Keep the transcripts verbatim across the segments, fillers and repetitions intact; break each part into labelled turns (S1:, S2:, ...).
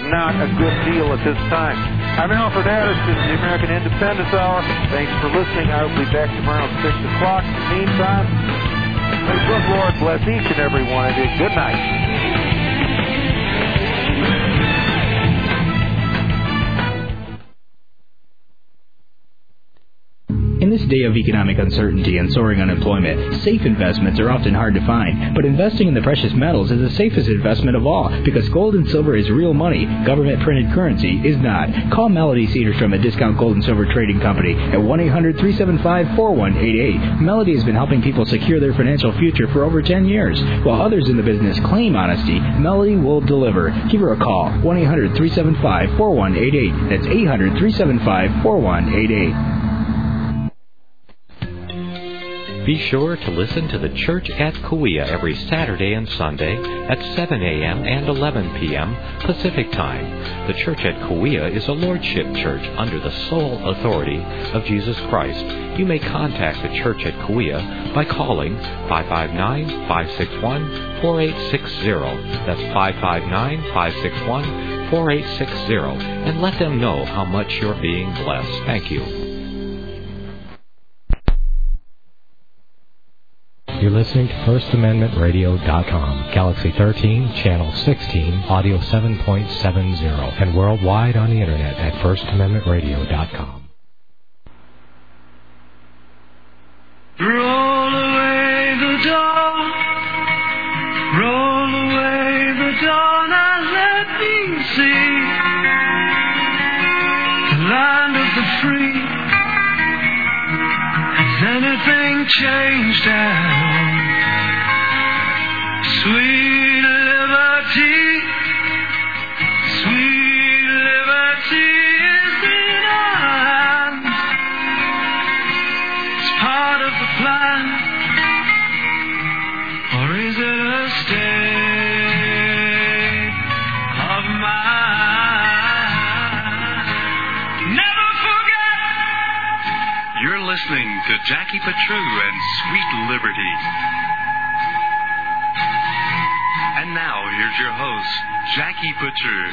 S1: not a good deal at this time. I'm Alfred Addison, the American Independence Hour. Thanks for listening. I'll be back tomorrow at six o'clock. In the meantime, may the good Lord bless each and every one of you. Good night.
S2: In this day of economic uncertainty and soaring unemployment, safe investments are often hard to find. But investing in the precious metals is the safest investment of all, because gold and silver is real money. Government-printed currency is not. Call Melody Cedarstrom at Discount Gold and Silver Trading Company at one eight hundred three seven five four one eight eight. Melody has been helping people secure their financial future for over ten years. While others in the business claim honesty, Melody will deliver. Give her a call, one eight hundred three seven five four one eight eight. That's eight hundred three seven five four one eight eight.
S3: Be sure to listen to the Church at Kauai every Saturday and Sunday at seven a.m. and eleven p.m. Pacific Time. The Church at Kauai is a Lordship Church under the sole authority of Jesus Christ. You may contact the Church at Kauai by calling five five nine, five six one, four eight six zero. That's five five nine, five six one, four eight six zero. And let them know how much you're being blessed. Thank you.
S4: You're listening to First Amendment Radio dot com, Galaxy thirteen, Channel sixteen, Audio seven point seven zero, and worldwide on the Internet at First Amendment Radio dot com.
S5: Roll away the dawn, roll away the dawn, and let me see the land of the free. Has anything changed now? Sweet liberty, sweet liberty is in our hands. It's part of the plan, or is it a state of mind? Never forget.
S6: You're listening to Jackie Patru and Sweet Liberty. And now, here's your host, Jackie Patru.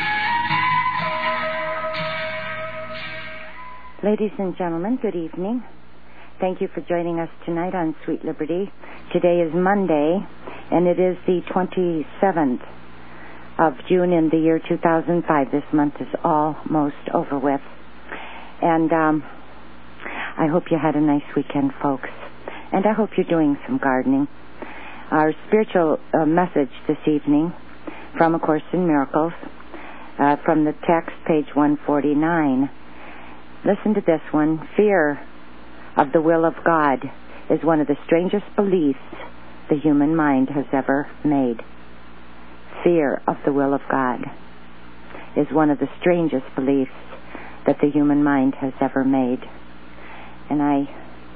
S7: Ladies and gentlemen, good evening. Thank you for joining us tonight on Sweet Liberty. Today is Monday, and it is the twenty-seventh of June in the year two thousand five. This month is almost over with. And um, I hope you had a nice weekend, folks. And I hope you're doing some gardening. Our spiritual uh, message this evening from A Course in Miracles, uh, from the text, page one forty-nine. Listen to this one. Fear of the will of God is one of the strangest beliefs the human mind has ever made. Fear of the will of God is one of the strangest beliefs that the human mind has ever made. And I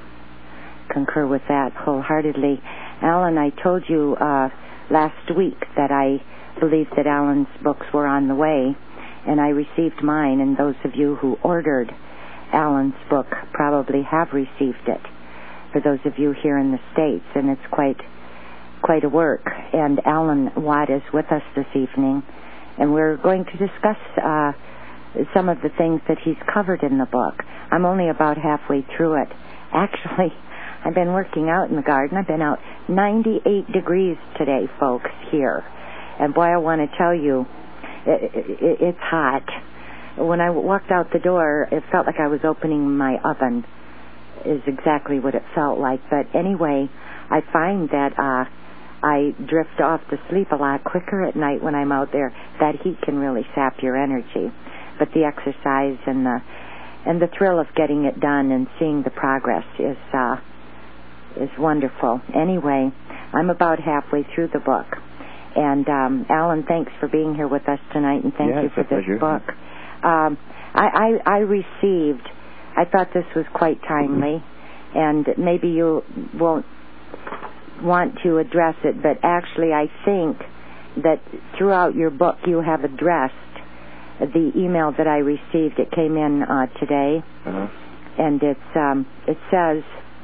S7: concur with that wholeheartedly. Alan, I told you uh, last week that I believed that Alan's books were on the way, and I received mine, and those of you who ordered Alan's book probably have received it, for those of you here in the States, and it's quite quite a work. And Alan Watt is with us this evening, and we're going to discuss uh, some of the things that he's covered in the book. I'm only about halfway through it. Actually, I've been working out in the garden. I've been out ninety-eight degrees today, folks, here. And boy, I want to tell you, it, it, it's hot. When I walked out the door, it felt like I was opening my oven, is exactly what it felt like. But anyway, I find that uh, I drift off to sleep a lot quicker at night when I'm out there. That heat can really sap your energy. But the exercise and the and the thrill of getting it done and seeing the progress is uh, is wonderful. Anyway, I'm about halfway through the book. And um, Alan, thanks for being here with us tonight, and thank
S1: yeah,
S7: you for this
S1: pleasure.
S7: book. Um, I, I, I received, I thought this was quite timely, and maybe you won't want to address it, but actually I think that throughout your book you have addressed the email that I received. It came in uh, today, uh-huh. and it's um, it says,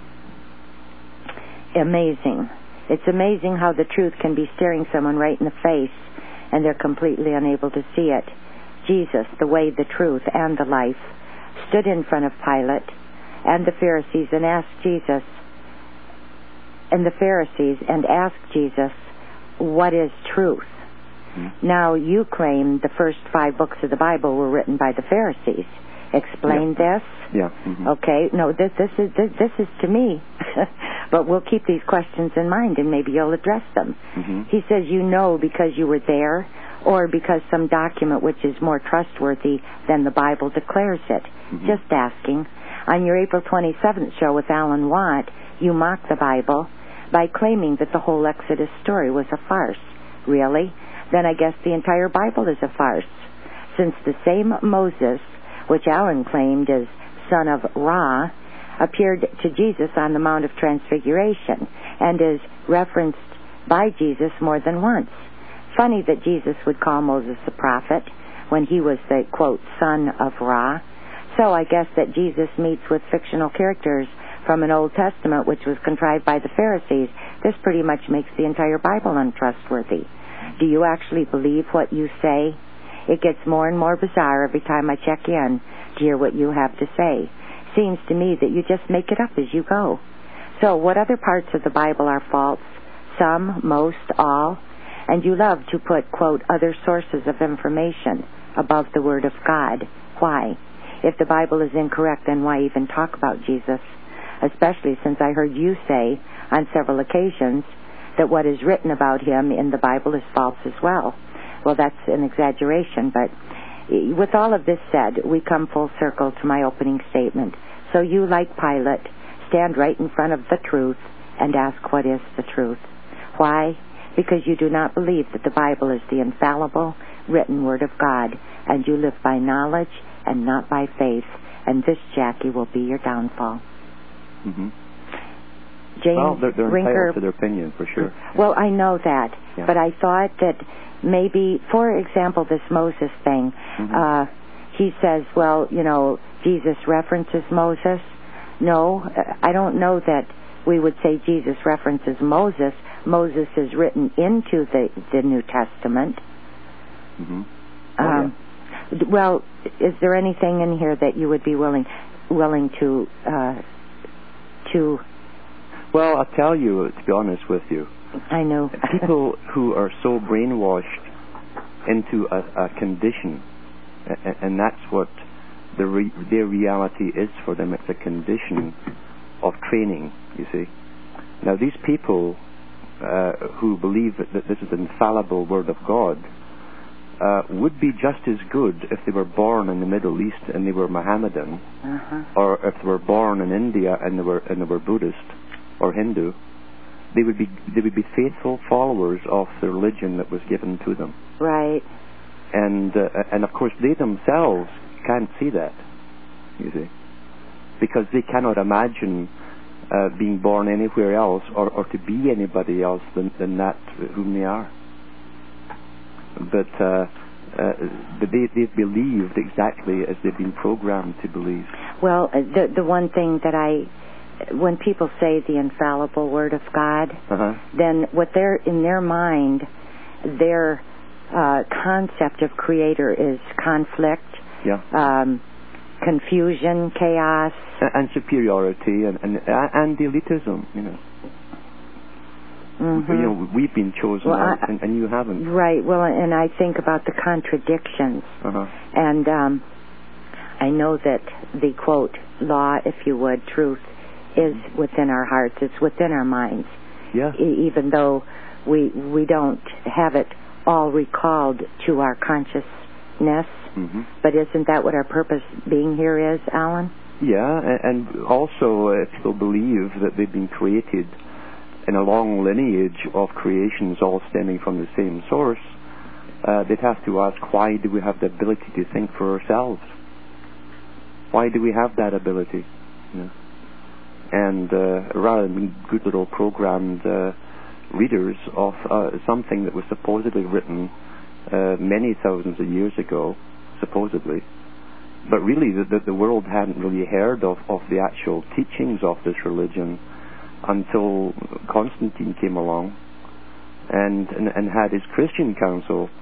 S7: amazing. It's amazing how the truth can be staring someone right in the face, and they're completely unable to see it. Jesus, the way, the truth, and the life, stood in front of Pilate and the Pharisees and asked Jesus, and the Pharisees and asked Jesus, what is truth? Mm-hmm. Now, you claim the first five books of the Bible were written by the Pharisees. Explain
S8: yeah.
S7: this.
S8: Yeah. Mm-hmm.
S7: Okay. No, this this is this, this is to me, but we'll keep these questions in mind, and maybe you'll address them.
S8: Mm-hmm.
S7: He says, you know, because you were there, or because some document which is more trustworthy than the Bible declares it. Mm-hmm. Just asking. On your April twenty-seventh show with Alan Watt, you mocked the Bible by claiming that the whole Exodus story was a farce. Really? Then I guess the entire Bible is a farce, since the same Moses, which Alan claimed is son of Ra, appeared to Jesus on the Mount of Transfiguration and is referenced by Jesus more than once. Funny that Jesus would call Moses a prophet when he was the, quote, son of Ra. So I guess that Jesus meets with fictional characters from an Old Testament which was contrived by the Pharisees. This pretty much makes the entire Bible untrustworthy. Do you actually believe what you say? It gets more and more bizarre every time I check in to hear what you have to say. Seems to me that you just make it up as you go. So what other parts of the Bible are false? Some, most, all? And you love to put, quote, other sources of information above the Word of God. Why? If the Bible is incorrect, then why even talk about Jesus? Especially since I heard you say on several occasions that what is written about him in the Bible is false as well. Well, that's an exaggeration, but with all of this said, we come full circle to my opening statement. So you, like Pilate, stand right in front of the truth and ask, what is the truth? Why? Because you do not believe that the Bible is the infallible, written Word of God, and you live by knowledge and not by faith, and this, Jackie, will be your downfall.
S8: Mm-hmm.
S7: James
S8: well, they're, they're
S7: Rinker,
S8: entitled to their opinion, for sure.
S7: Well, I know that,
S8: yeah.
S7: but I thought that maybe, for example, this Moses thing,
S8: mm-hmm.
S7: uh, he says, well, you know, Jesus references Moses. No, I don't know that we would say Jesus references Moses. Moses is written into the, the New Testament.
S8: Mm-hmm. Oh,
S7: um,
S8: yeah.
S7: Well, is there anything in here that you would be willing willing to uh, to?
S8: Well, I'll tell you, to be honest with you.
S7: I know.
S8: People who are so brainwashed into a, a condition, and, and that's what the re, their reality is for them. It's a condition of training, you see. Now, these people uh, who believe that, that this is the infallible Word of God uh, would be just as good if they were born in the Middle East and they were Mohammedan,
S7: uh-huh.
S8: or if they were born in India and they were and they were Buddhist or Hindu. They would be they would be faithful followers of the religion that was given to them.
S7: Right.
S8: And uh, and of course they themselves can't see that, you see, because they cannot imagine uh, being born anywhere else or, or to be anybody else than, than that whom they are. But uh, uh, but they they've believed exactly as they've been programmed to believe.
S7: Well, the the one thing that I. When people say the infallible Word of God,
S8: uh-huh.
S7: then what they're in their mind, their uh, concept of Creator is conflict,
S8: yeah.
S7: um, confusion, chaos,
S8: and superiority, and and, and elitism. You know,
S7: mm-hmm.
S8: you know, we've been chosen,
S7: well, I,
S8: and, and you haven't.
S7: Right. Well, and I think about the contradictions,
S8: uh-huh.
S7: and um, I know that the quote law, if you would, truth, is within our hearts. It's within our minds.
S8: Yeah.
S7: E- even though we we don't have it all recalled to our consciousness.
S8: Mm-hmm.
S7: But isn't that what our purpose being here is, Alan?
S8: Yeah, and also if people believe that they've been created in a long lineage of creations all stemming from the same source, uh, they'd have to ask, why do we have the ability to think for ourselves? Why do we have that ability? You know? And uh, rather than being good little programmed uh, readers of uh, something that was supposedly written uh, many thousands of years ago, supposedly, but really the, the, the world hadn't really heard of, of the actual teachings of this religion until Constantine came along and, and, and had his Christian council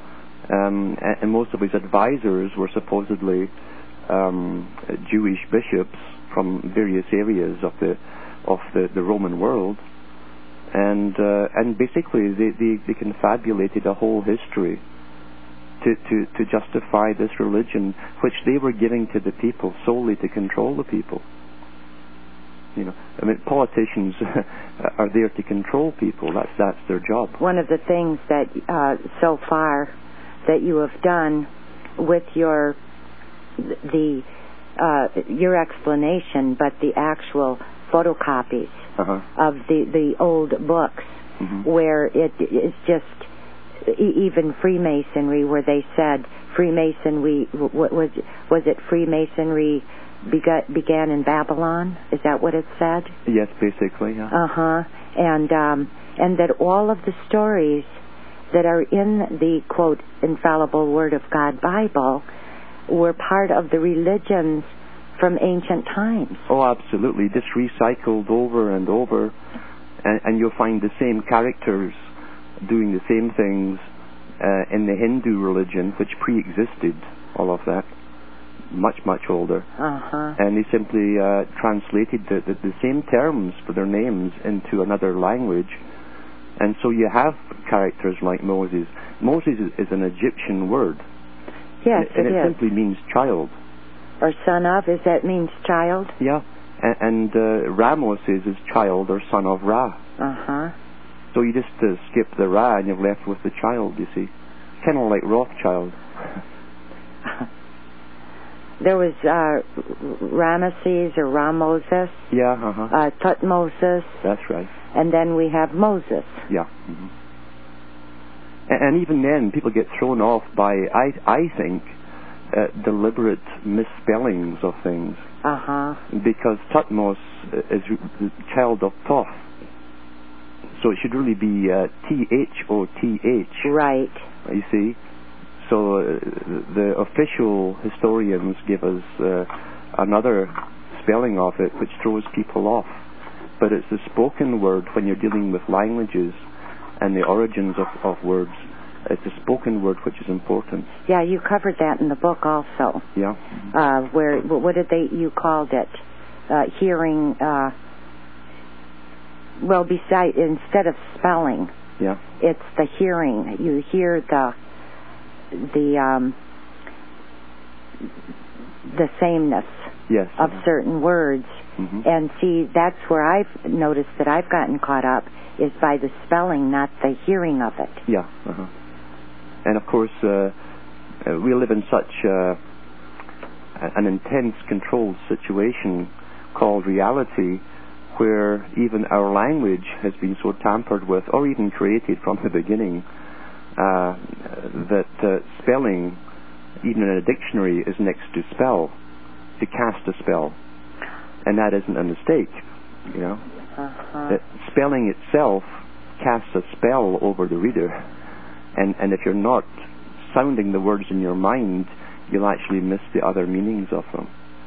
S8: Um, and, and most of his advisors were supposedly um, Jewish bishops from various areas of the of the, the Roman world, and uh, and basically they, they, they confabulated a whole history to, to, to justify this religion, which they were giving to the people solely to control the people. You know, I mean, politicians are there to control people. That's that's their job.
S7: One of the things that uh, so far that you have done with your the uh, your explanation, but the actual photocopies
S8: uh-huh.
S7: of the the old books,
S8: mm-hmm.
S7: where it is just e- even Freemasonry, where they said Freemasonry what was was it Freemasonry begot, began in Babylon? Is that what it said?
S8: Yes, basically. Yeah.
S7: Uh huh. And um, and that all of the stories that are in the quote infallible Word of God Bible were part of the religions from ancient times.
S8: Oh, absolutely. Just recycled over and over, and, and you'll find the same characters doing the same things uh, in the Hindu religion, which pre-existed all of that, much, much older.
S7: Uh-huh.
S8: And they simply uh, translated the, the, the same terms for their names into another language. And so you have characters like Moses. Moses is, is an Egyptian word.
S7: Yes,
S8: and, and
S7: it,
S8: it
S7: is.
S8: simply means child.
S7: Or son of, is that means child?
S8: Yeah. And, and uh, Ramos is, is child or son of Ra.
S7: Uh-huh.
S8: So you just uh, skip the Ra and you're left with the child, you see. Kind of like Rothschild.
S7: There was uh, Ramesses or Ramoses.
S8: Yeah, uh-huh.
S7: Uh, Tutmosis.
S8: That's right.
S7: And then we have Moses.
S8: Yeah. Mm-hmm. And, and even then, people get thrown off by, I, I think, uh, deliberate misspellings of things.
S7: Uh-huh.
S8: Because Tutmos is the child of Thoth. So it should really be uh, T H O T H.
S7: Right.
S8: You see? So uh, the official historians give us uh, another spelling of it, which throws people off. But it's the spoken word when you're dealing with languages and the origins of, of words. It's the spoken word which is important.
S7: Yeah, you covered that in the book also.
S8: Yeah.
S7: Uh, where what did they? You called it uh, hearing. Uh, well, beside instead of spelling.
S8: Yeah.
S7: It's the hearing. You hear the. the um, the sameness
S8: yes,
S7: of
S8: uh-huh.
S7: certain words.
S8: Mm-hmm.
S7: And see, that's where I've noticed that I've gotten caught up is by the spelling, not the hearing of it.
S8: Yeah. Uh-huh. And of course, uh, uh, we live in such uh, an intense controlled situation called reality, where even our language has been so tampered with, or even created from the beginning, Uh, that uh, spelling, even in a dictionary, is next to spell, to cast a spell, and that isn't a mistake, you know.
S7: Uh-huh.
S8: That spelling itself casts a spell over the reader, and and if you're not sounding the words in your mind, you'll actually miss the other meanings of them.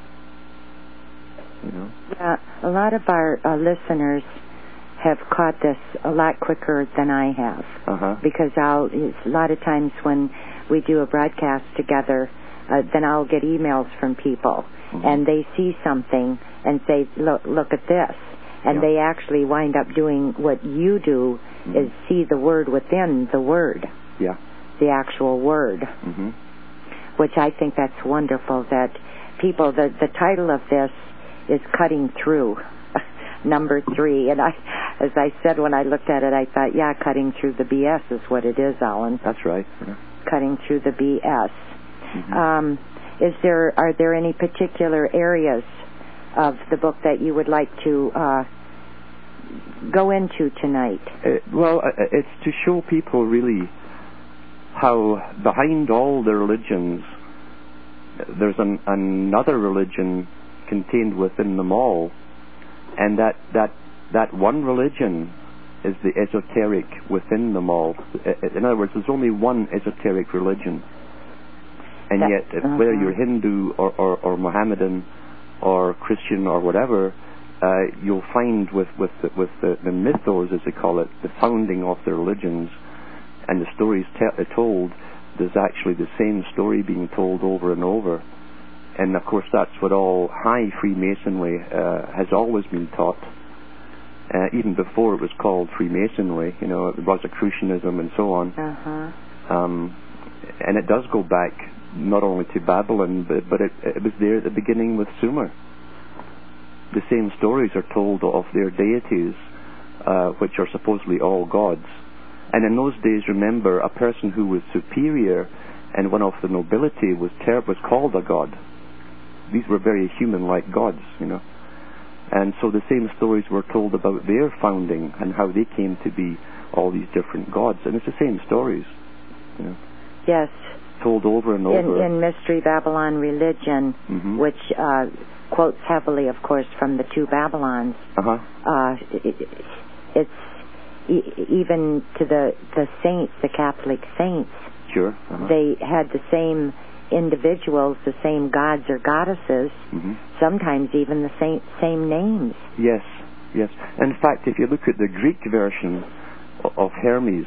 S8: You know.
S7: Yeah, a lot of our uh, listeners have caught this a lot quicker than I have.
S8: Uh-huh.
S7: Because I'll, a lot of times when we do a broadcast together, uh, then I'll get emails from people, mm-hmm. and they see something and say, look, look at this. And
S8: yeah.
S7: they actually wind up doing what you do, mm-hmm. is see the word within the word.
S8: Yeah.
S7: The actual word.
S8: Mm-hmm.
S7: Which I think that's wonderful that people, the, the title of this is Cutting Through. Number three, and I, as I said when I looked at it, I thought, yeah, cutting through the B S is what it is, Alan.
S8: That's right. Yeah.
S7: Cutting through the B S.
S8: Mm-hmm.
S7: Um, is there are there any particular areas of the book that you would like to uh, go into tonight?
S8: Uh, well, uh, it's to show people really how behind all the religions, there's an, another religion contained within them all. And that, that that one religion is the esoteric within them all. In other words, there's only one esoteric religion. And
S7: that,
S8: yet,
S7: uh-huh.
S8: whether you're Hindu or, or, or Mohammedan or Christian or whatever, uh, you'll find with, with, the, with the, the mythos, as they call it, the founding of the religions and the stories te- told, there's actually the same story being told over and over. And of course that's what all high Freemasonry uh, has always been taught. Uh, even before it was called Freemasonry, you know, Rosicrucianism and so on.
S7: Uh-huh.
S8: Um, and it does go back not only to Babylon, but, but it, it was there at the beginning with Sumer. The same stories are told of their deities, uh, which are supposedly all gods. And in those days, remember, a person who was superior and one of the nobility was ter- was called a god. These were very human-like gods, you know. And so the same stories were told about their founding and how they came to be all these different gods. And it's the same stories, you know.
S7: Yes.
S8: Told over and over.
S7: In, in Mystery Babylon Religion,
S8: mm-hmm.
S7: which uh, quotes heavily, of course, from the two Babylons.
S8: Uh-huh.
S7: Uh, it, it's e- even to the, the saints, the Catholic saints.
S8: Sure. Uh-huh.
S7: They had the same individuals, the same gods or goddesses,
S8: mm-hmm.
S7: sometimes even the same same names.
S8: Yes, yes. In fact, if you look at the Greek version of Hermes,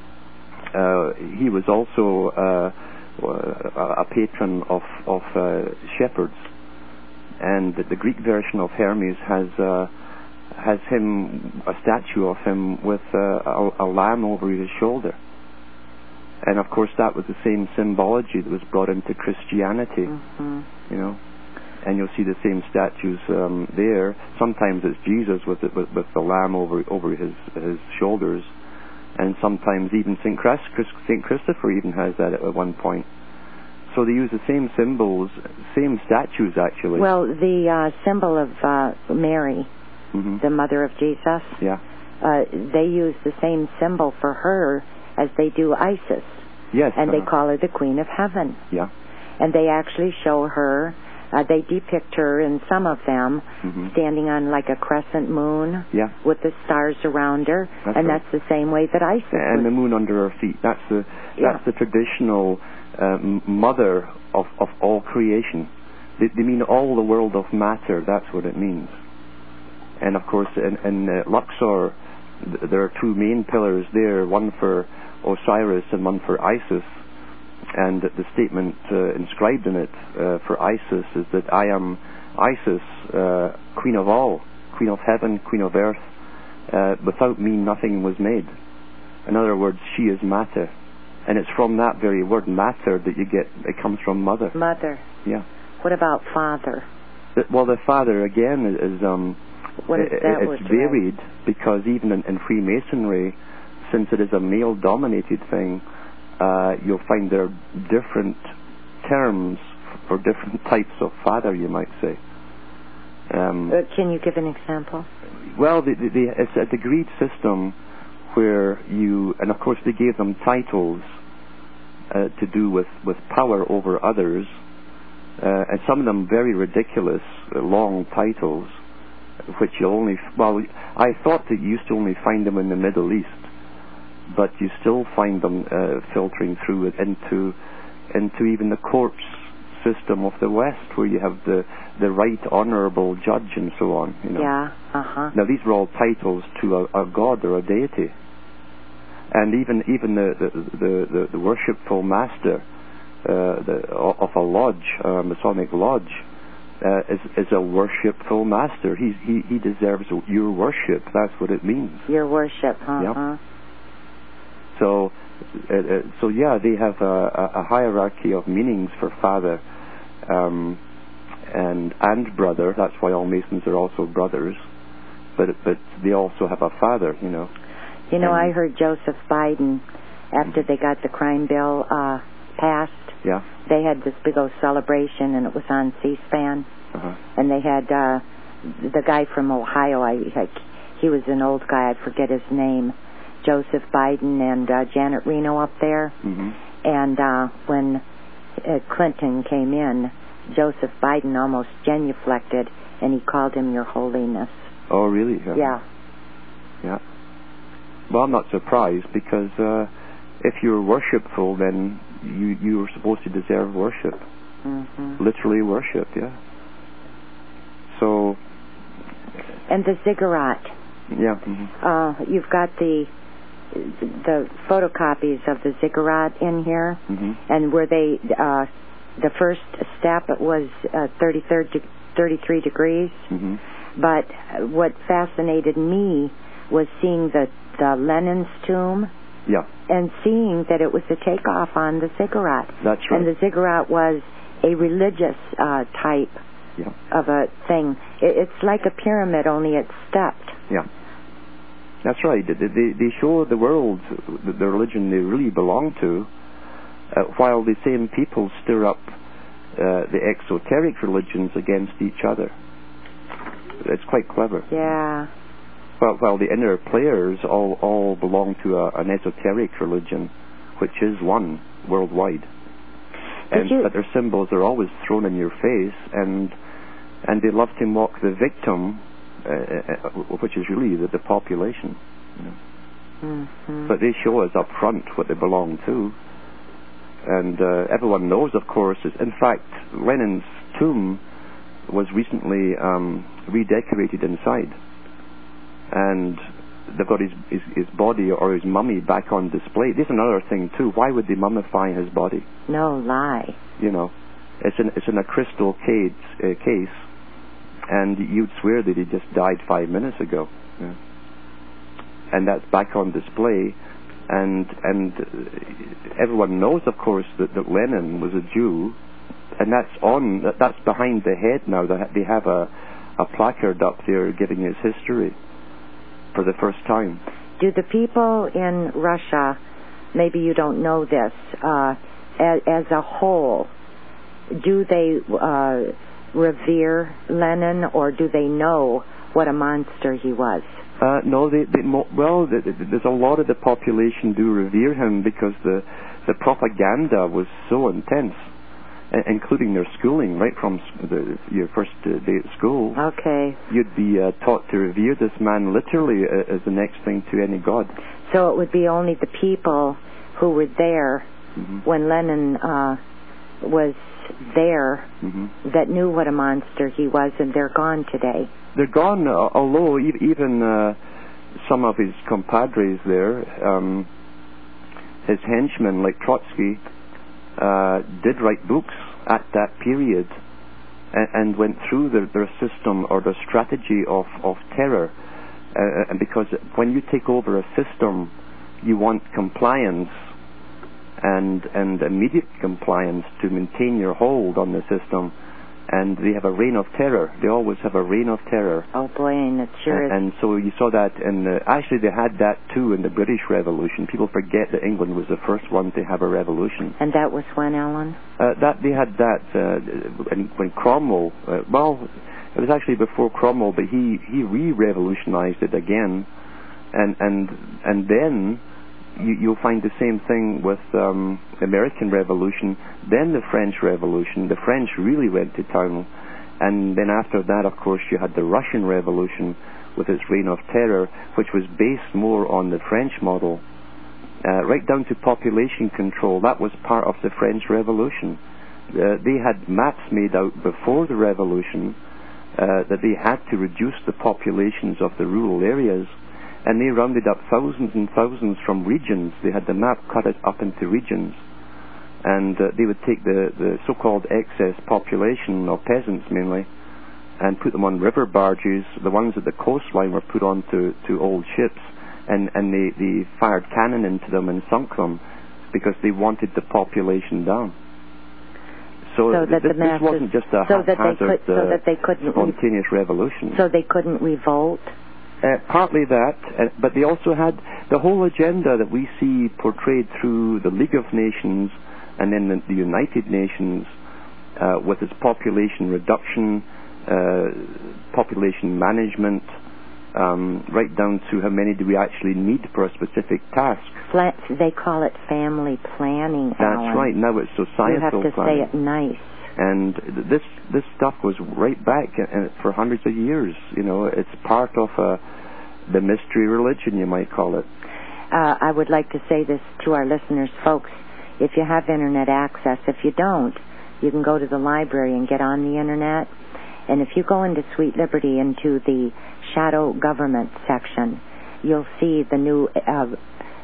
S8: uh, he was also uh, a patron of of uh, shepherds, and the Greek version of Hermes has uh, has him a statue of him with uh, a, a lamb over his shoulder. And of course, that was the same symbology that was brought into Christianity,
S7: mm-hmm.
S8: you know. And you'll see the same statues um, there. Sometimes it's Jesus with, the, with with the lamb over over his his shoulders, and sometimes even Saint Christ, Saint Christopher even has that at one point. So they use the same symbols, same statues actually.
S7: Well, the uh, symbol of uh, Mary,
S8: mm-hmm.
S7: the mother of Jesus,
S8: yeah,
S7: uh, they use the same symbol for her as they do Isis.
S8: Yes.
S7: And
S8: uh-huh.
S7: they call her the Queen of Heaven.
S8: Yeah.
S7: And they actually show her, uh, they depict her in some of them,
S8: mm-hmm.
S7: standing on like a crescent moon
S8: yeah.
S7: with the stars around her.
S8: That's
S7: and
S8: right.
S7: that's the same way that Isis
S8: And
S7: was.
S8: the moon under her feet. That's the
S7: yeah.
S8: that's the traditional uh, mother of, of all creation. They, they mean all the world of matter. That's what it means. And of course, in, in uh, Luxor, th- there are two main pillars there, one for Osiris and one for Isis, and the statement uh, inscribed in it uh, for Isis is that I am Isis, uh, Queen of all, Queen of heaven, Queen of earth. Uh, without me nothing was made. In other words, she is matter, and it's from that very word matter that you get it comes from mother.
S7: Mother.
S8: Yeah.
S7: What about father?
S8: The, well, the father again is um,
S7: what is
S8: it,
S7: that
S8: it's varied right? Because even in, in Freemasonry, since it is a male-dominated thing, uh, you'll find there are different terms for different types of father, you might say. Um,
S7: uh, can you give an example?
S8: Well, the, the, the, it's a degreed system where you, and of course they gave them titles uh, to do with, with power over others, uh, and some of them very ridiculous, uh, long titles, which you only, well, I thought that you used to only find them in the Middle East, but you still find them uh, filtering through it into into even the courts system of the West, where you have the the right honourable judge and so on. You know.
S7: Yeah. Uh huh.
S8: Now these were all titles to a, a god or a deity, and even even the the the, the, the worshipful master uh, the, of a lodge, a Masonic lodge, uh, is is a worshipful master. He he he deserves your worship. That's what it means.
S7: Your worship. Uh huh.
S8: Yeah. So, uh, uh, so yeah, they have a, a hierarchy of meanings for father um, and and brother. That's why all Masons are also brothers. But but they also have a father, you know.
S7: You know,
S8: and
S7: I heard Joseph Biden, after they got the crime bill uh, passed,
S8: yeah.
S7: they had this big old celebration, and it was on C-SPAN.
S8: Uh-huh.
S7: And they had uh, the guy from Ohio. I, I he was an old guy. I forget his name. Joseph Biden and uh, Janet Reno up there.
S8: Mm-hmm.
S7: And uh, when uh, Clinton came in, Joseph Biden almost genuflected, and he called him Your Holiness.
S8: Oh, really? Yeah.
S7: Yeah.
S8: Yeah. Well, I'm not surprised, because uh, if you're worshipful, then you you're supposed to deserve worship.
S7: Mm-hmm.
S8: Literally worship, yeah. So.
S7: And the ziggurat.
S8: Yeah. Mm-hmm.
S7: Uh, you've got the the photocopies of the ziggurat in here,
S8: mm-hmm.
S7: and where they uh, the first step was uh, thirty-third de- thirty-three degrees.
S8: Mm-hmm.
S7: But what fascinated me was seeing the the Lenin's tomb.
S8: Yeah.
S7: And seeing that it was a takeoff on the ziggurat.
S8: That's right.
S7: And the ziggurat was a religious uh, type
S8: yeah.
S7: of a thing. It, it's like a pyramid, only it's stepped.
S8: Yeah. That's right. They, they, they show the world the, the religion they really belong to, uh, while the same people stir up uh, the exoteric religions against each other. It's quite clever.
S7: Yeah.
S8: Well, while the inner players all, all belong to a, an esoteric religion, which is one worldwide. And, but their symbols are always thrown in your face, and and they love to mock the victim, uh, which is really the, the population. You know.
S7: Mm-hmm.
S8: But they show us up front what they belong to, and uh, everyone knows, of course. Is, in fact, Lenin's tomb was recently um, redecorated inside. And they've got his, his his body or his mummy back on display. There's another thing too. Why would they mummify his body?
S7: No lie.
S8: You know, it's in it's in a crystal case, uh, case, and you'd swear that he just died five minutes ago. Yeah. And that's back on display, and and everyone knows, of course, that, that Lenin was a Jew, and that's on that's behind the head now. They have a a placard up there giving his history. For the first time.
S7: Do the people in Russia, maybe you don't know this, uh, as, as a whole, do they uh, revere Lenin, or do they know what a monster he was?
S8: Uh, no, they, they mo- well, the, the, there's a lot of the population do revere him because the the propaganda was so intense, including their schooling, right from the, your first uh, day at school.
S7: Okay.
S8: You'd be uh, taught to revere this man literally uh, as the next thing to any god.
S7: So it would be only the people who were there
S8: mm-hmm.
S7: when Lenin uh, was there
S8: mm-hmm.
S7: that knew what a monster he was, and they're gone today.
S8: They're gone, uh, although e- even uh, some of his compadres there, um, his henchmen like Trotsky, Uh, did write books at that period and, and went through their, their system or their strategy of, of terror. Uh, and because when you take over a system, you want compliance and, and immediate compliance to maintain your hold on the system. And they have a reign of terror. They always have a reign of terror.
S7: Oh boy, and it sure is.
S8: And, and so you saw that in the, actually they had that too in the British Revolution. People forget that England was the first one to have a revolution.
S7: And that was when, Alan?
S8: Uh, that they had that uh, when, when Cromwell. Uh, well, it was actually before Cromwell, but he, he re-revolutionized it again, and and and then you, you'll find the same thing with um, the American Revolution, then the French Revolution. The French really went to town, and then after that, of course, you had the Russian Revolution with its reign of terror, which was based more on the French model, uh, right down to population control. That was part of the French Revolution. Uh, they had maps made out before the Revolution uh, that they had to reduce the populations of the rural areas, and they rounded up thousands and thousands from regions. They had the map cut it up into regions, and uh, they would take the, the so-called excess population, of peasants mainly, and put them on river barges. The ones at the coastline were put onto to old ships, and, and they, they fired cannon into them and sunk them because they wanted the population down. So,
S7: so that
S8: this,
S7: the masses,
S8: this wasn't just a
S7: so that
S8: haphazard,
S7: they could, so
S8: uh,
S7: that they couldn't
S8: spontaneous revolution.
S7: So they couldn't revolt?
S8: Uh, partly that, uh, but they also had the whole agenda that we see portrayed through the League of Nations and then the, the United Nations uh, with its population reduction, uh, population management, um, right down to how many do we actually need for a specific task.
S7: Flat, they call it family planning,
S8: That's
S7: Alan.
S8: right. Now it's societal
S7: You have to
S8: planning.
S7: say it nice.
S8: And this this stuff was right back uh, for hundreds of years. You know, it's part of uh, the mystery religion, you might call it.
S7: Uh, I would like to say this to our listeners, folks. If you have internet access, if you don't, you can go to the library and get on the internet. And if you go into Sweet Liberty, into the shadow government section, you'll see the new uh,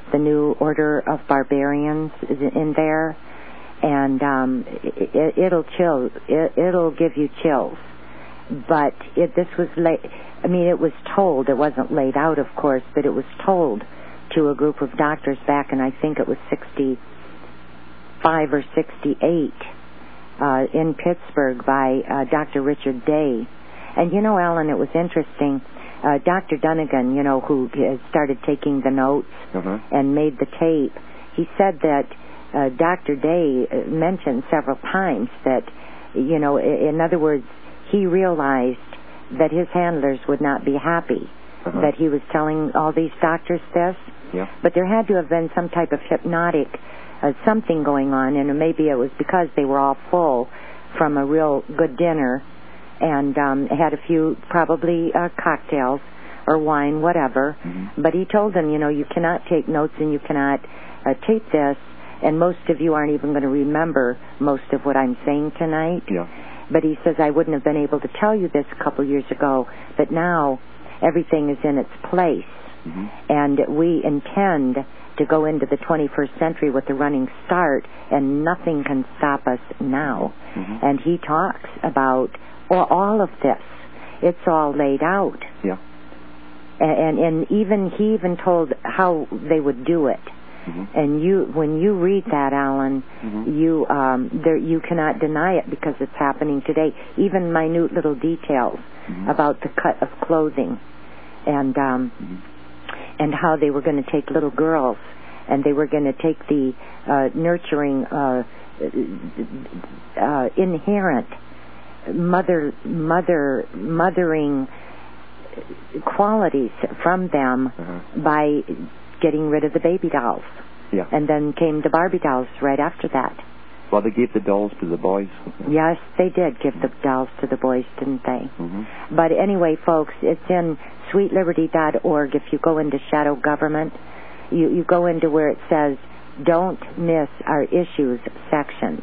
S7: the New Order of Barbarians is in there, and um, it, it'll chill. It, it'll give you chills. But it, this was late. I mean, it was told. It wasn't laid out, of course, but it was told to a group of doctors back in, I think it was sixty-five or sixty-eight uh, in Pittsburgh by uh, Doctor Richard Day. And you know, Alan, it was interesting. Uh, Doctor Dunnigan, you know, who started taking the notes uh-huh. and made the tape, he said that uh, Doctor Day mentioned several times that, you know, in other words, he realized that his handlers would not be happy uh-huh. that he was telling all these doctors this.
S8: Yeah.
S7: But there had to have been some type of hypnotic uh, something going on, and maybe it was because they were all full from a real good dinner and um, had a few probably uh, cocktails or wine, whatever.
S8: Mm-hmm.
S7: But he told them, you know, you cannot take notes and you cannot uh, tape this, and most of you aren't even going to remember most of what I'm saying tonight.
S8: Yeah.
S7: But he says, I wouldn't have been able to tell you this a couple years ago, but now everything is in its place.
S8: Mm-hmm.
S7: And we intend to go into the twenty-first century with a running start, and nothing can stop us now.
S8: Mm-hmm.
S7: And he talks about all, all of this. It's all laid out.
S8: Yeah.
S7: And, and, and even he even told how they would do it.
S8: Mm-hmm.
S7: And you, when you read that, Alan,
S8: mm-hmm.
S7: you um, there you cannot deny it because it's happening today. Even minute little details
S8: mm-hmm.
S7: about the cut of clothing, and um,
S8: mm-hmm.
S7: and how they were going to take little girls, and they were going to take the uh, nurturing, uh, uh, inherent mother, mother, mothering qualities from them
S8: uh-huh.
S7: by getting rid of the baby dolls.
S8: Yeah.
S7: And then came the Barbie dolls right after that.
S8: Well, they gave the dolls to the boys.
S7: Yes, they did give the dolls to the boys, didn't they?
S8: Mm-hmm.
S7: But anyway, folks, it's in sweet liberty dot org. If you go into Shadow Government, you, you go into where it says, Don't Miss Our Issues sections.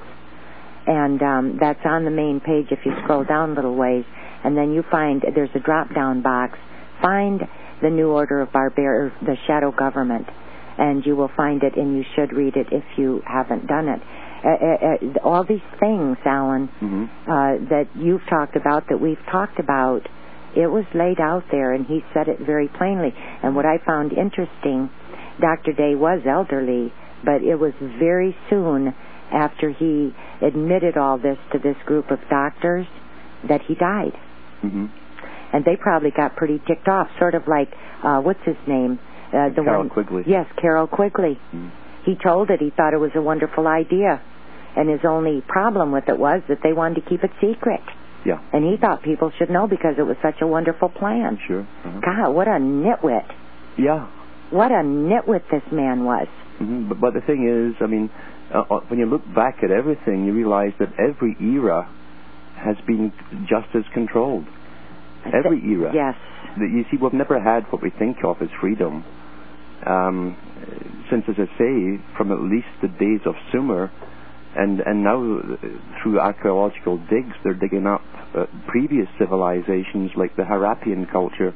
S7: And um, that's on the main page if you scroll down a little ways. And then you find, there's a drop-down box. Find the New Order of Barbar, the Shadow Government, and you will find it, and you should read it if you haven't done it. Uh, uh, uh, all these things, Alan,
S8: mm-hmm.
S7: uh, that you've talked about, that we've talked about, it was laid out there, and he said it very plainly. And what I found interesting, Doctor Day was elderly, but it was very soon after he admitted all this to this group of doctors that he died.
S8: Mm-hmm.
S7: And they probably got pretty ticked off, sort of like, uh, what's his name? Uh, the
S8: Carol
S7: one,
S8: Quigley.
S7: Yes, Carol Quigley.
S8: Mm-hmm.
S7: He told it. He thought it was a wonderful idea. And his only problem with it was that they wanted to keep it secret.
S8: Yeah.
S7: And he thought people should know because it was such a wonderful plan.
S8: Sure. Uh-huh.
S7: God, what a nitwit.
S8: Yeah.
S7: What a nitwit this man was.
S8: Mm-hmm. But, but the thing is, I mean, uh, when you look back at everything, you realize that every era has been just as controlled. Every era.
S7: Yes.
S8: You see, we've never had what we think of as freedom. Um, since, as I say, from at least the days of Sumer, and, and now through archaeological digs, they're digging up uh, previous civilizations like the Harappian culture,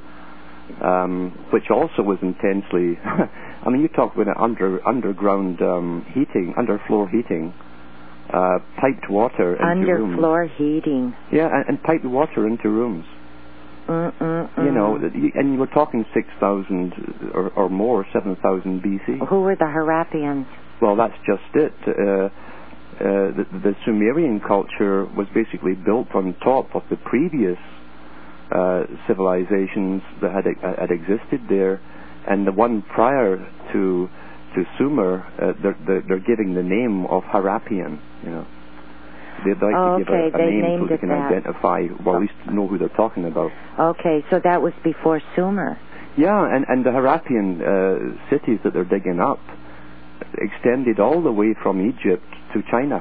S8: um, which also was intensely... I mean, you talk about under, underground um, heating, underfloor heating, uh, piped water into rooms.
S7: Underfloor heating.
S8: Yeah, and, and piped water into rooms.
S7: Mm-mm-mm.
S8: You know, and you were talking six thousand or, or more, seven thousand B C.
S7: Who were the Harappians?
S8: Well, that's just it. Uh, uh, the, the Sumerian culture was basically built on top of the previous uh, civilizations that had, uh, had existed there, and the one prior to to Sumer, uh, they're, they're, they're giving the name of Harappian. You know. They'd like
S7: oh,
S8: to give
S7: okay.
S8: a, a
S7: they
S8: name
S7: named
S8: so they
S7: it
S8: can
S7: that.
S8: identify, well, at least know who they're talking about.
S7: Okay, so that was before Sumer.
S8: Yeah, and, and the Harappian uh, cities that they're digging up extended all the way from Egypt to China.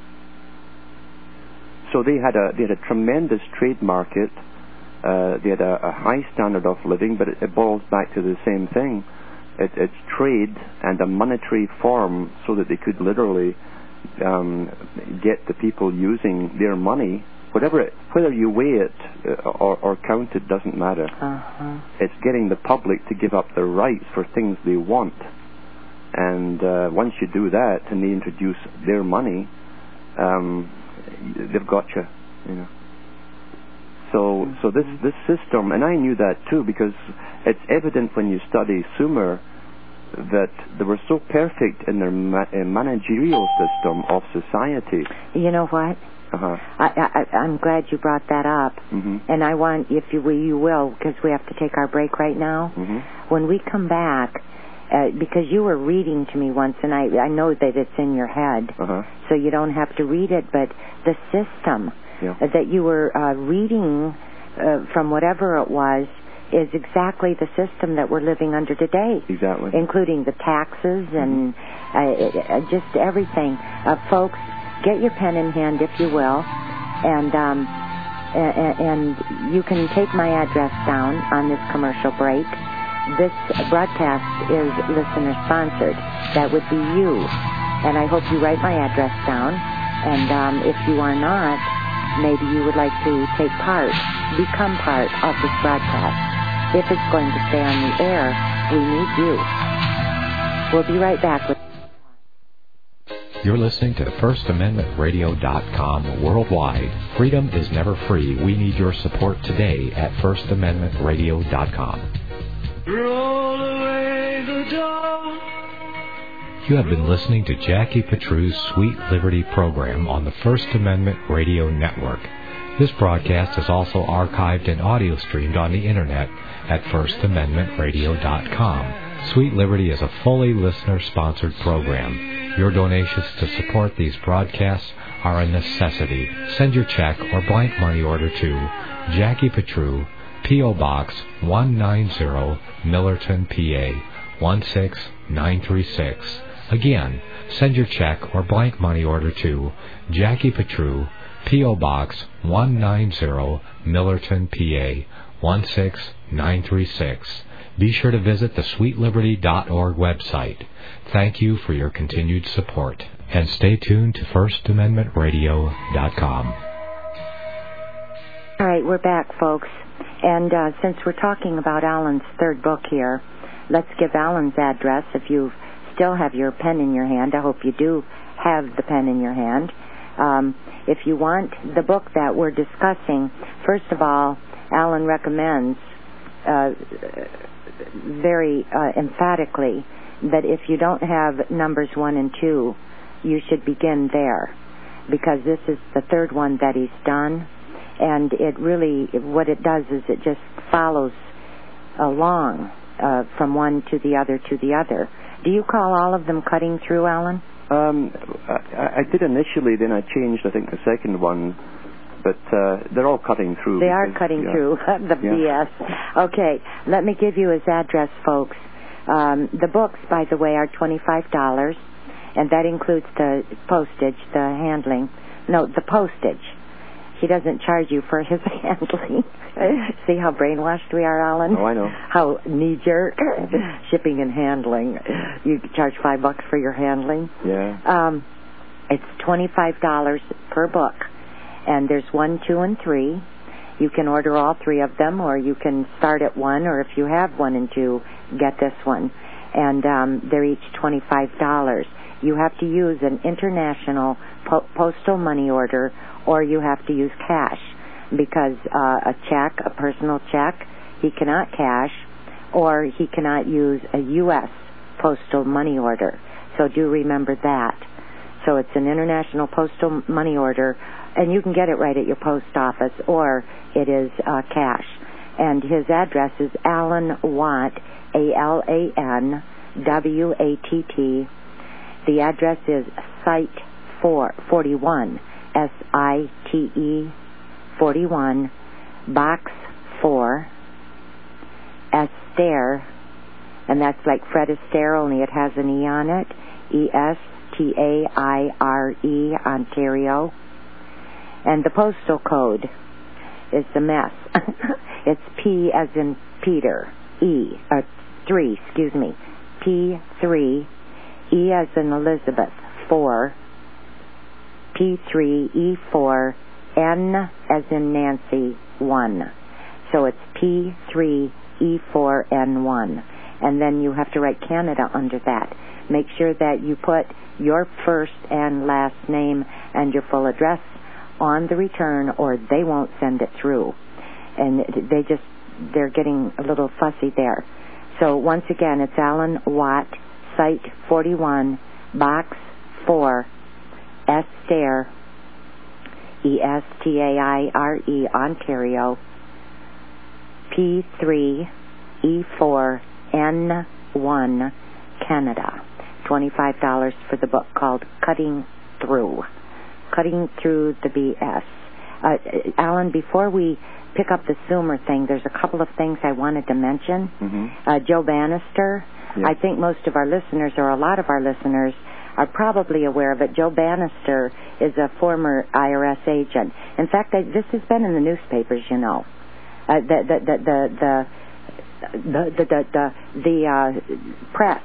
S8: So they had a they had a tremendous trade market. Uh, they had a, a high standard of living, but it, it boils back to the same thing. It, it's trade and a monetary form so that they could literally Um, get the people using their money, whatever it, whether you weigh it uh, or, or count it doesn't matter.
S7: Uh-huh.
S8: It's getting the public to give up their rights for things they want. And uh, once you do that, and they introduce their money, um, they've got you, you know. So, so this this system, and I knew that too, because it's evident when you study Sumer that they were so perfect in their ma- uh, managerial system of society.
S7: You know what?
S8: Uh-huh.
S7: I, I, I'm glad you brought that up,
S8: mm-hmm.
S7: and I want, if you, you will, because we have to take our break right now.
S8: Mm-hmm.
S7: When we come back, uh, because you were reading to me once, and I, I know that it's in your head,
S8: uh-huh.
S7: so you don't have to read it, but the system
S8: yeah.
S7: uh, that you were uh, reading uh, from whatever it was is exactly the system that we're living under today.
S8: Exactly.
S7: Including the taxes and
S8: mm-hmm.
S7: uh, just everything. Uh, folks, get your pen in hand, if you will, and um, and, and you can take my address down on this commercial break. This broadcast is listener-sponsored. That would be you. And I hope you write my address down. And um, if you are not, maybe you would like to take part, become part of this broadcast. If it's going to stay on the air, we need you. We'll be right back with...
S4: You're listening to First Amendment Radio dot com worldwide. Freedom is never free. We need your support today at First Amendment Radio dot com.
S5: Roll away the dawn.
S4: You have been listening to Jackie Petru's Sweet Liberty program on the First Amendment Radio Network. This broadcast is also archived and audio streamed on the Internet at First Amendment Radio dot com. Sweet Liberty is a fully listener-sponsored program. Your donations to support these broadcasts are a necessity. Send your check or blank money order to Jackie Petru, P O. Box one ninety, Millerton, P A one six nine three six. Again, send your check or blank money order to Jackie Petru, P O. Box one ninety, Millerton, P A one six nine three six. Be sure to visit the sweet liberty dot org website. Thank you for your continued support. And stay tuned to First Amendment Radio dot com.
S7: All right, we're back, folks. And uh, since we're talking about Alan's third book here, let's give Alan's address. If you still have your pen in your hand, I hope you do have the pen in your hand. Um, if you want the book that we're discussing, first of all, Alan recommends uh, very uh, emphatically that if you don't have numbers one and two, you should begin there, because this is the third one that he's done, and it really, what it does is it just follows along uh, from one to the other to the other. Do you call all of them cutting through, Alan?
S8: Um, I, I did initially, then I changed, I think, the second one, but uh, they're all cutting through.
S7: They
S8: because,
S7: are cutting
S8: yeah.
S7: through the
S8: yeah.
S7: B S. Okay, let me give you his address, folks. Um, the books, by the way, are twenty-five dollars, and that includes the postage, the handling. No, the postage. He doesn't charge you for his handling. See how brainwashed we are, Alan?
S8: Oh, I know.
S7: How knee-jerk. Shipping and handling. You charge five bucks for your handling?
S8: Yeah.
S7: Um, it's twenty-five dollars per book, and there's one, two, and three. You can order all three of them, or you can start at one, or if you have one and two, get this one. And um, they're each twenty-five dollars. You have to use an international po- postal money order, or you have to use cash, because uh, a check, a personal check, he cannot cash, or he cannot use a U S postal money order. So do remember that. So it's an international postal money order, and you can get it right at your post office, or it is uh, cash. And his address is Alan Watt, A L A N W A T T. The address is Site four, forty-one, S I T E forty-one, Box four, Esther, and that's like Fred Astaire, only it has an E on it, E S T A I R E, Ontario. And the postal code is the mess. It's P as in Peter, E, or three, excuse me, P three, E as in Elizabeth, four, P three, E four, N as in Nancy, one. So it's P three, E four, N one. and then you have to write Canada under that. Make sure that you put your first and last name and your full address on the return, or they won't send it through. And they just, they're getting a little fussy there. So once again, it's Alan Watt, Site forty-one, Box four, Esther, E S T A I R E, Ontario, P three E four N one, Canada. twenty-five dollars for the book called Cutting Through. Cutting Through the B S. Uh, Alan, before we pick up the Sumer thing, there's a couple of things I wanted to mention.
S8: Mm-hmm.
S7: Uh, Joe Bannister,
S8: yeah.
S7: I think most of our listeners, or a lot of our listeners, are probably aware of it. Joe Bannister is a former I R S agent. In fact, I, this has been in the newspapers, you know. Uh, the the the the the the the, the, the uh, press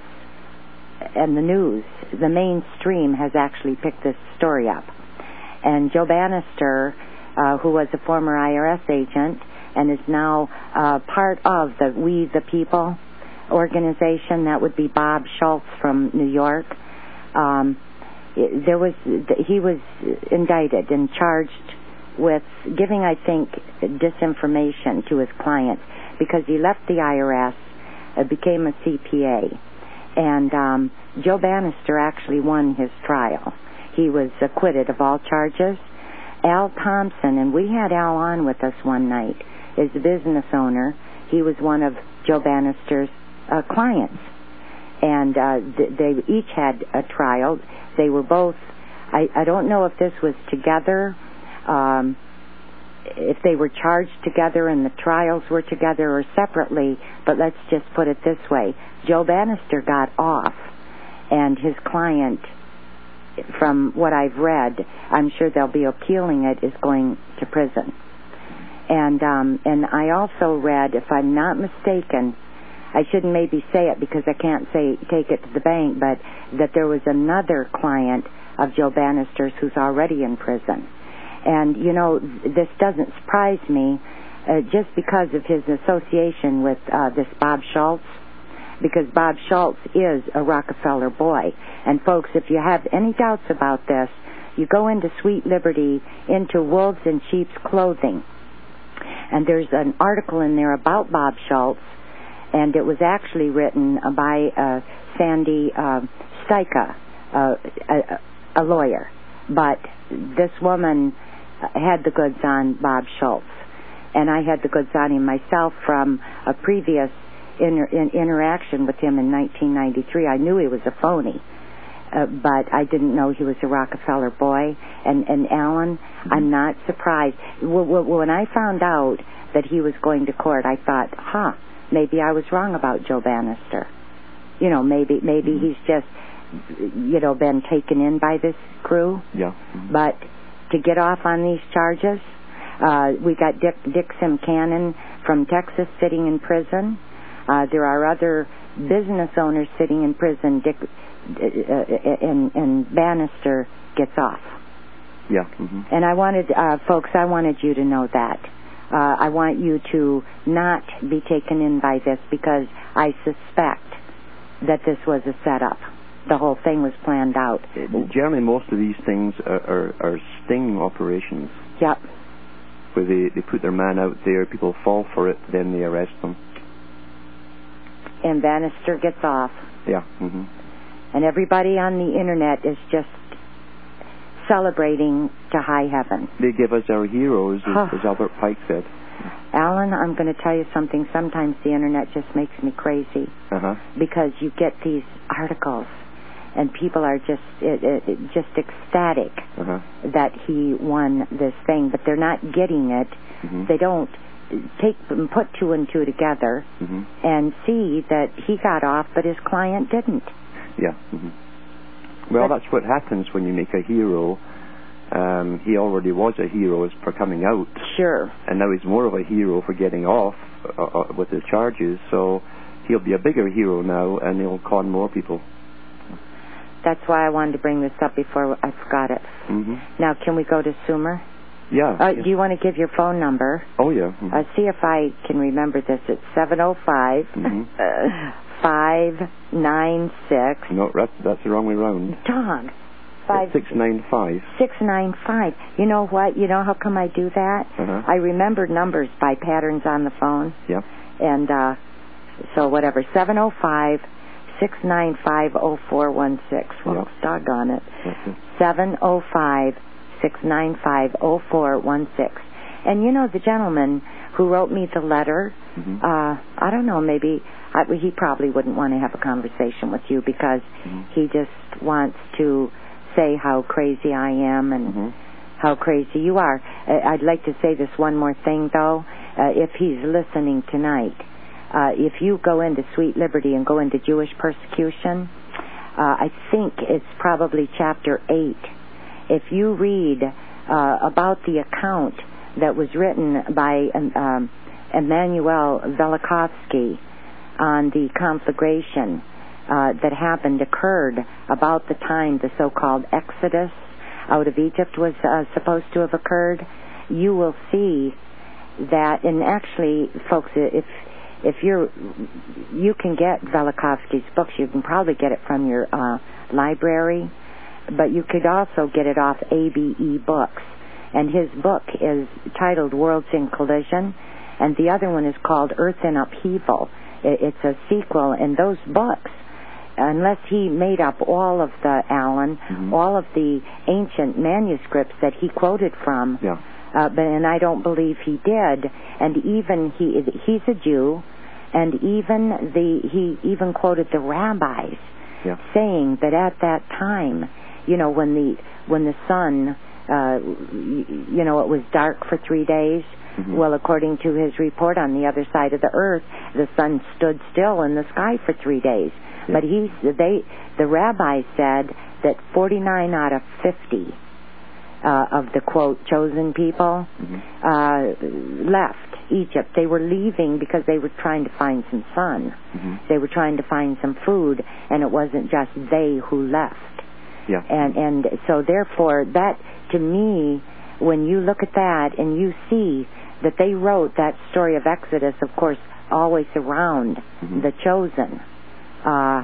S7: and the news, the mainstream, has actually picked this story up. And Joe Bannister, uh, who was a former I R S agent and is now uh, part of the We the People organization, that would be Bob Schultz from New York. Um, there was he was indicted and charged with giving, I think, disinformation to his clients because he left the I R S, uh, became a C P A, and um, Joe Bannister actually won his trial. He was acquitted of all charges. Al Thompson, and we had Al on with us one night, is a business owner. He was one of Joe Bannister's uh, clients. And uh, th- they each had a trial. They were both, I, I don't know if this was together, um, if they were charged together and the trials were together or separately, but let's just put it this way. Joe Bannister got off, and his client, from what I've read, I'm sure they'll be appealing it, is going to prison. And um, and I also read, if I'm not mistaken, I shouldn't maybe say it because I can't say take it to the bank, but that there was another client of Joe Bannister's who's already in prison. And, you know, this doesn't surprise me uh, just because of his association with uh, this Bob Schultz, because Bob Schultz is a Rockefeller boy. And, folks, if you have any doubts about this, you go into Sweet Liberty, into Wolves in Sheep's Clothing, and there's an article in there about Bob Schultz, and it was actually written by uh, Sandy uh, Stika, uh, a, a lawyer. But this woman had the goods on Bob Schultz, and I had the goods on him myself from a previous inter- in interaction with him in nineteen ninety-three. I knew he was a phony, uh, but I didn't know he was a Rockefeller boy. And, and Alan, mm-hmm. I'm not surprised. W- w- when I found out that he was going to court, I thought, huh, maybe I was wrong about Joe Bannister. You know, maybe maybe mm-hmm. he's just, you know, been taken in by this crew.
S8: Yeah. Mm-hmm.
S7: But to get off on these charges, uh, we got Dick, Dick Simcannon from Texas sitting in prison. Uh, there are other business owners sitting in prison. Dick uh, and, and Bannister gets off.
S8: Yeah. Mm-hmm.
S7: And I wanted, uh, folks, I wanted you to know that. Uh, I want you to not be taken in by this because I suspect that this was a setup. The whole thing was planned out.
S8: Generally, most of these things are, are, are sting operations.
S7: Yep.
S8: Where they, they put their man out there, people fall for it, then they arrest them.
S7: And Bannister gets off.
S8: Yeah. Mm-hmm.
S7: And everybody on the internet is just celebrating to high heaven.
S8: They give us our heroes, as, as Albert Pike said.
S7: Alan, I'm going to tell you something. Sometimes the internet just makes me crazy.
S8: Uh-huh.
S7: Because you get these articles, and people are just it, it, it just ecstatic
S8: uh-huh.
S7: that he won this thing, but they're not getting it.
S8: Mm-hmm.
S7: They don't take put two and two together
S8: mm-hmm.
S7: and see that he got off, but his client didn't.
S8: Yeah. Mm-hmm. Well, that's what happens when you make a hero. Um, he already was a hero for coming out.
S7: Sure.
S8: And now he's more of a hero for getting off uh, uh, with his charges. So he'll be a bigger hero now, and he'll con more people.
S7: That's why I wanted to bring this up before I forgot it.
S8: Mm-hmm.
S7: Now, can we go to Sumer?
S8: Yeah.
S7: Uh,
S8: yeah.
S7: Do you want to give your phone number?
S8: Oh, yeah. Mm-hmm.
S7: Uh, see if I can remember this. It's seven oh five, five nine six.
S8: No, that's, that's the wrong way round.
S7: Dog. Five,
S8: six nine five.
S7: six nine five. You know what? You know how come I do that?
S8: Uh-huh.
S7: I remember numbers by patterns on the phone.
S8: Yep.
S7: And uh, so whatever, seven oh five, six nine five, oh four one six. Well,
S8: Yep.
S7: doggone it.
S8: it.
S7: seven oh five, six nine five, oh four one six. And you know, the gentleman who wrote me the letter,
S8: mm-hmm.
S7: uh, I don't know, maybe I, he probably wouldn't want to have a conversation with you because
S8: mm-hmm.
S7: he just wants to say how crazy I am and
S8: mm-hmm.
S7: how crazy you are. I'd like to say this one more thing, though. Uh, if he's listening tonight, uh, if you go into Sweet Liberty and go into Jewish persecution, uh, I think it's probably chapter eight. If you read uh, about the account that was written by um, Emanuel Velikovsky on the conflagration uh, that happened, occurred about the time the so-called Exodus out of Egypt was uh, supposed to have occurred, you will see that, and actually, folks, if if you're, you can get Velikovsky's books, you can probably get it from your uh, library, but you could also get it off A B E Books. And his book is titled Worlds in Collision, and the other one is called Earth in Upheaval. It's a sequel, and those books, unless he made up all of the, Alan,
S8: mm-hmm.
S7: all of the ancient manuscripts that he quoted from,
S8: yeah.
S7: uh, but, and I don't believe he did, and even he, he's a Jew, and even the, he even quoted the rabbis
S8: yeah.
S7: saying that at that time, you know, when the, when the sun, uh, you know, it was dark for three days,
S8: mm-hmm.
S7: well, according to his report, on the other side of the earth, the sun stood still in the sky for three days.
S8: Yeah.
S7: But he, they, the rabbi said that forty-nine out of fifty uh, of the, quote, chosen people
S8: mm-hmm.
S7: uh, left Egypt. They were leaving because they were trying to find some sun.
S8: Mm-hmm.
S7: They were trying to find some food, and it wasn't just they who left.
S8: Yeah.
S7: And and so therefore, that, to me, when you look at that and you see that they wrote that story of Exodus, of course, always around
S8: mm-hmm.
S7: the chosen, uh,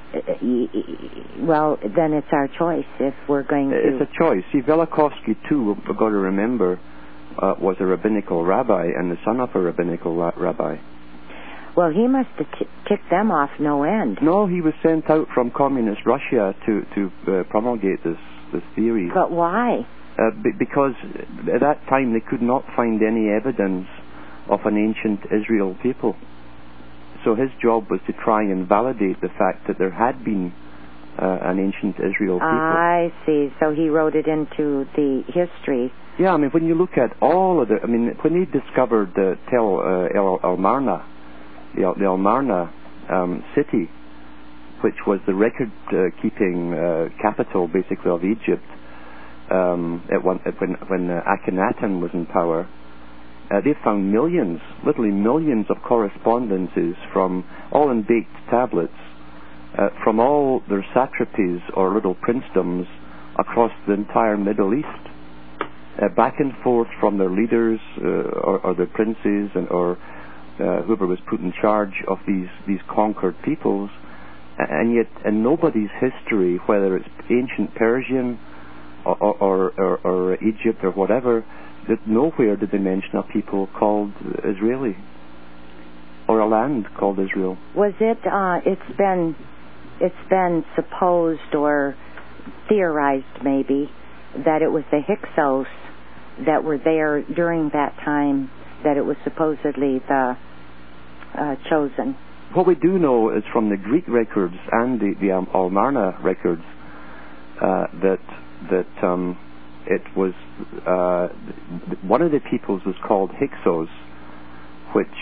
S7: well, then it's our choice if we're going to...
S8: It's a choice. See, Velikovsky, too, we've got to remember, uh, was a rabbinical rabbi and the son of a rabbinical ra- rabbi.
S7: Well, he must have t- ticked them off no end.
S8: No, he was sent out from communist Russia to, to uh, promulgate this, this theory.
S7: But why?
S8: Uh, b- because at that time they could not find any evidence of an ancient Israel people. So his job was to try and validate the fact that there had been uh, an ancient Israel people.
S7: I see. So he wrote it into the history.
S8: Yeah, I mean, when you look at all of the... I mean, when they discovered uh, Tel uh, El, El Marna, the, the El Marna um, city, which was the record-keeping uh, capital, basically, of Egypt, um, at one, at when, when uh, Akhenaten was in power, Uh, they found millions, literally millions of correspondences from, all in baked tablets, uh, from all their satrapies or little princedoms across the entire Middle East, uh, back and forth from their leaders uh, or, or their princes and or uh, whoever was put in charge of these, these conquered peoples, and yet in nobody's history, whether it's ancient Persian or, or, or, or Egypt or whatever, that nowhere did they mention a people called Israeli or a land called Israel.
S7: Was it? Uh, it's been, it's been supposed or theorized maybe that it was the Hyksos that were there during that time, that it was supposedly the uh, chosen.
S8: What we do know is from the Greek records and the, the um, Amarna records uh, that that. Um, It was uh, one of the peoples was called Hyksos, which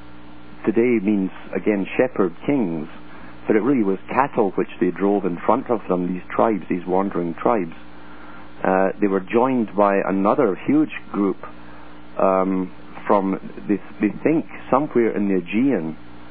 S8: today means again shepherd kings, but it really was cattle which they drove in front of them. These tribes, these wandering tribes, uh, they were joined by another huge group um, from they, they think somewhere in the Aegean,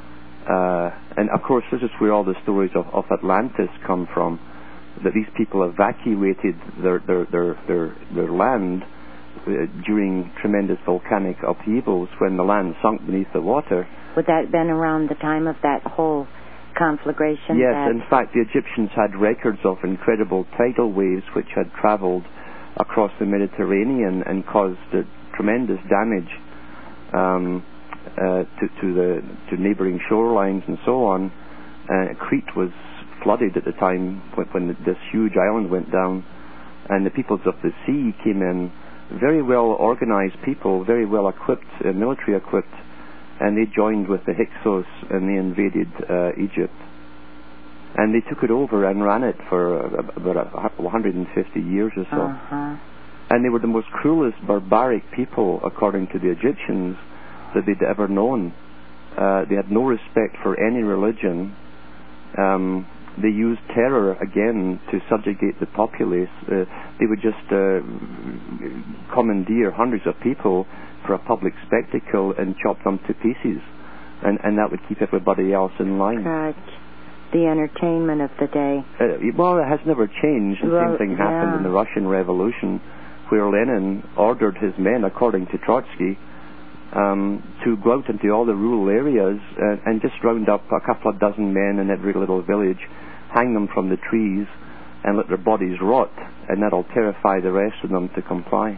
S8: uh, and of course this is where all the stories of, of Atlantis come from. That these people evacuated their their their their, their land uh, during tremendous volcanic upheavals when the land sunk beneath the water.
S7: Would that have been around the time of that whole conflagration?
S8: Yes,
S7: that...
S8: in fact, the Egyptians had records of incredible tidal waves which had traveled across the Mediterranean and caused uh, tremendous damage um, uh, to, to the to neighboring shorelines and so on. Uh, Crete was flooded at the time when, when this huge island went down, and the peoples of the sea came in, very well organized people, very well equipped, uh, military equipped, and they joined with the Hyksos and they invaded uh, Egypt. And they took it over and ran it for uh, about one hundred fifty years or so.
S7: Uh-huh.
S8: And they were the most cruelest, barbaric people, according to the Egyptians, that they'd ever known. Uh, they had no respect for any religion. Um, they used terror, again, to subjugate the populace. Uh, they would just uh, commandeer hundreds of people for a public spectacle and chop them to pieces. And, and that would keep everybody else in line.
S7: God. The entertainment of the day.
S8: Uh, well, it has never changed. The
S7: well,
S8: same thing happened
S7: yeah.
S8: in the Russian Revolution, where Lenin ordered his men, according to Trotsky, um, to go out into all the rural areas uh, and just round up a couple of dozen men in every little village, hang them from the trees, and let their bodies rot, and that'll terrify the rest of them to comply.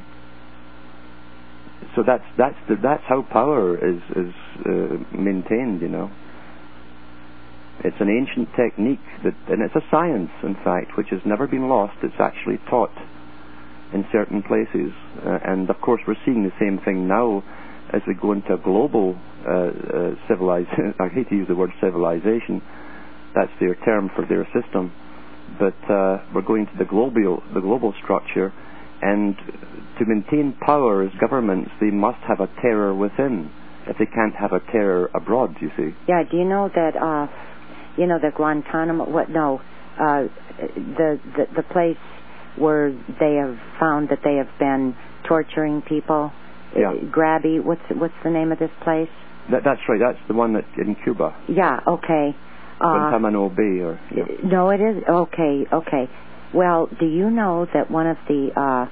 S8: So that's that's the, that's how power is is uh, maintained, you know. It's an ancient technique, that, and it's a science, in fact, which has never been lost. It's actually taught in certain places. Uh, and, of course, we're seeing the same thing now as we go into a global uh, uh, civilization. I hate to use the word civilization. That's their term for their system. But uh, we're going to the global, the global structure, and to maintain power as governments, they must have a terror within. If they can't have a terror abroad, you see.
S7: Yeah, do you know that... Uh You know, the Guantanamo, what, no, uh, the, the the place where they have found that they have been torturing people?
S8: Yeah.
S7: Uh, Grabby, what's what's the name of this place?
S8: That, that's right, that's the one that in Cuba.
S7: Yeah, okay. Uh,
S8: Guantanamo Bay, or... Yeah.
S7: No, it is, okay, okay. Well, do you know that one of the, uh,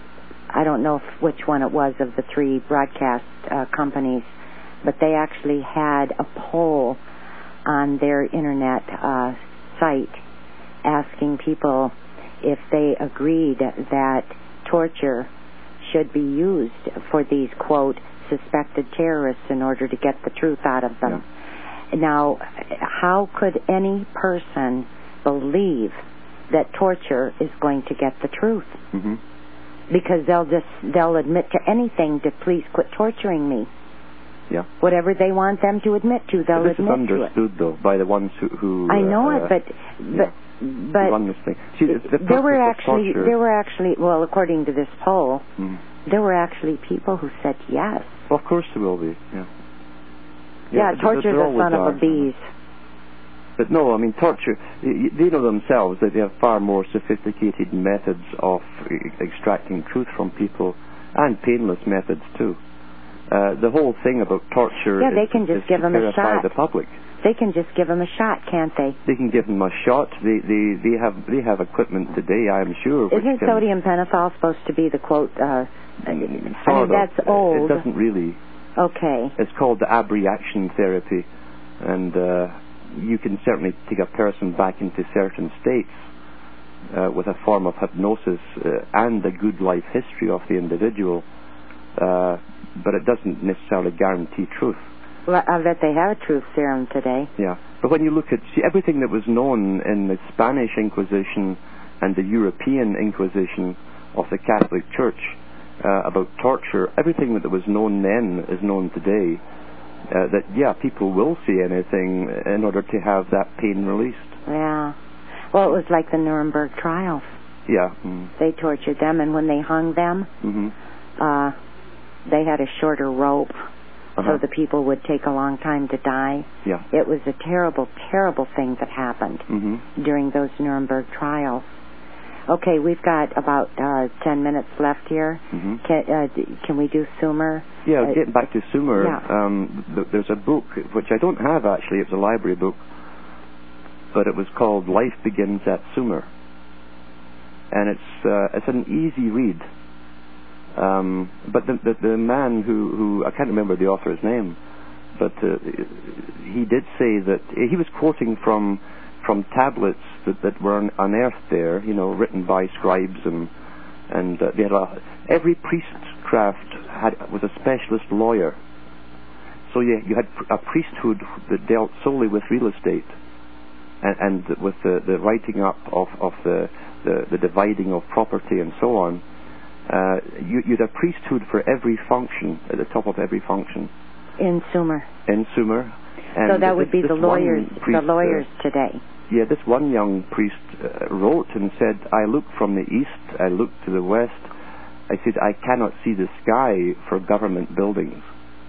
S7: I don't know if, which one it was of the three broadcast uh, companies, but they actually had a poll on their internet uh, site asking people if they agreed that torture should be used for these, quote, suspected terrorists in order to get the truth out of them. Yeah. Now, how could any person believe that torture is going to get the truth?
S8: Mm-hmm. Because
S7: they'll just, they'll admit to anything to please quit torturing me.
S8: Yeah.
S7: Whatever they want them to admit to, they'll
S8: this
S7: admit
S8: to it. This is understood, though, by the ones who... who
S7: I know
S8: uh,
S7: it, but...
S8: Yeah.
S7: but But
S8: run this thing. See, the, the
S7: there were actually,
S8: torture,
S7: there were actually, well, according to this poll,
S8: mm.
S7: there were actually people who said yes.
S8: Well, of course there will be. Yeah.
S7: Yeah,
S8: yeah
S7: torture's a son of a bees.
S8: But no, I mean, torture. They know themselves that they have far more sophisticated methods of extracting truth from people, and painless methods too. Uh, the whole thing about torture
S7: yeah, they
S8: is,
S7: can just
S8: is
S7: give
S8: to
S7: them a
S8: terrify
S7: shot.
S8: the public.
S7: They can just give them a shot, can't they?
S8: They can give them a shot. They they they have they have equipment today, I'm sure.
S7: Isn't
S8: can,
S7: sodium pentothal supposed to be the quote? Uh, I mean,
S8: sort
S7: that's
S8: of.
S7: old.
S8: It doesn't really.
S7: Okay.
S8: It's called the abreaction therapy, and uh, you can certainly take a person back into certain states uh, with a form of hypnosis uh, and a good life history of the individual, uh, but it doesn't necessarily guarantee truth.
S7: Well, I bet they have a truth serum today.
S8: Yeah, but when you look at see, everything that was known in the Spanish Inquisition and the European Inquisition of the Catholic Church uh, about torture, everything that was known then is known today. Uh, that, yeah, people will see anything in order to have that pain released.
S7: Yeah. Well, it was like the Nuremberg trials.
S8: Yeah. Mm.
S7: They tortured them, and when they hung them,
S8: mm-hmm.
S7: uh, they had a shorter rope.
S8: Uh-huh.
S7: So the people would take a long time to die.
S8: Yeah.
S7: It was a terrible, terrible thing that happened
S8: mm-hmm.
S7: during those Nuremberg trials. Okay, we've got about uh, ten minutes left here.
S8: Mm-hmm.
S7: Can, uh, can we do Sumer?
S8: Yeah,
S7: uh,
S8: getting back to Sumer,
S7: yeah.
S8: um, th- there's a book, which I don't have actually, it's a library book, but it was called Life Begins at Sumer. And it's uh, it's an easy read. Um, but the, the the man who, who I can't remember the author's name, but uh, he did say that he was quoting from from tablets that, that were unearthed there, you know, written by scribes, and and uh, they had a, every priestcraft had was a specialist lawyer. So you you had a priesthood that dealt solely with real estate, and, and with the, the writing up of of the, the the dividing of property and so on. Uh, you, you'd have priesthood for every function, at the top of every function.
S7: In Sumer.
S8: In Sumer. And
S7: so that
S8: this,
S7: would be the lawyers,
S8: priest,
S7: the lawyers
S8: uh,
S7: today.
S8: Yeah, this one young priest uh, wrote and said, I look from the east, I look to the west, I said, I cannot see the sky for government buildings.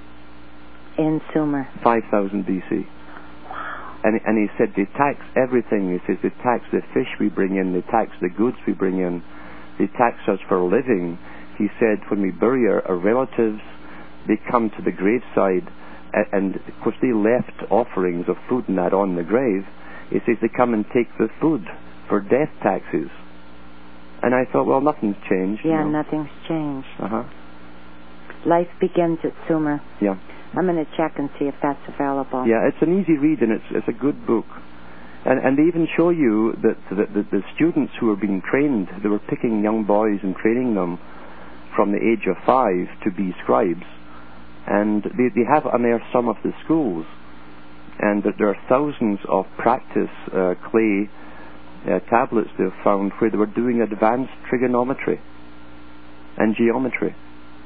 S7: In Sumer.
S8: five thousand B C.
S7: Wow.
S8: And, and he said, they tax everything. He says, they tax the fish we bring in, they tax the goods we bring in, they tax us for a living. He said, when we bury our, our relatives, they come to the graveside, and, and of course they left offerings of food and that on the grave. He says they come and take the food for death taxes. And I thought, well, nothing's changed.
S7: Yeah,
S8: you know.
S7: nothing's changed.
S8: Uh-huh.
S7: Life Begins at Sumer.
S8: Yeah.
S7: I'm going to check and see if that's available.
S8: Yeah, it's an easy read, and it's it's a good book. And and they even show you that the, the, the students who are being trained, they were picking young boys and training them from the age of five to be scribes. And they, they have unearthed some of the schools, and that there are thousands of practice uh, clay uh, tablets they've found where they were doing advanced trigonometry and geometry,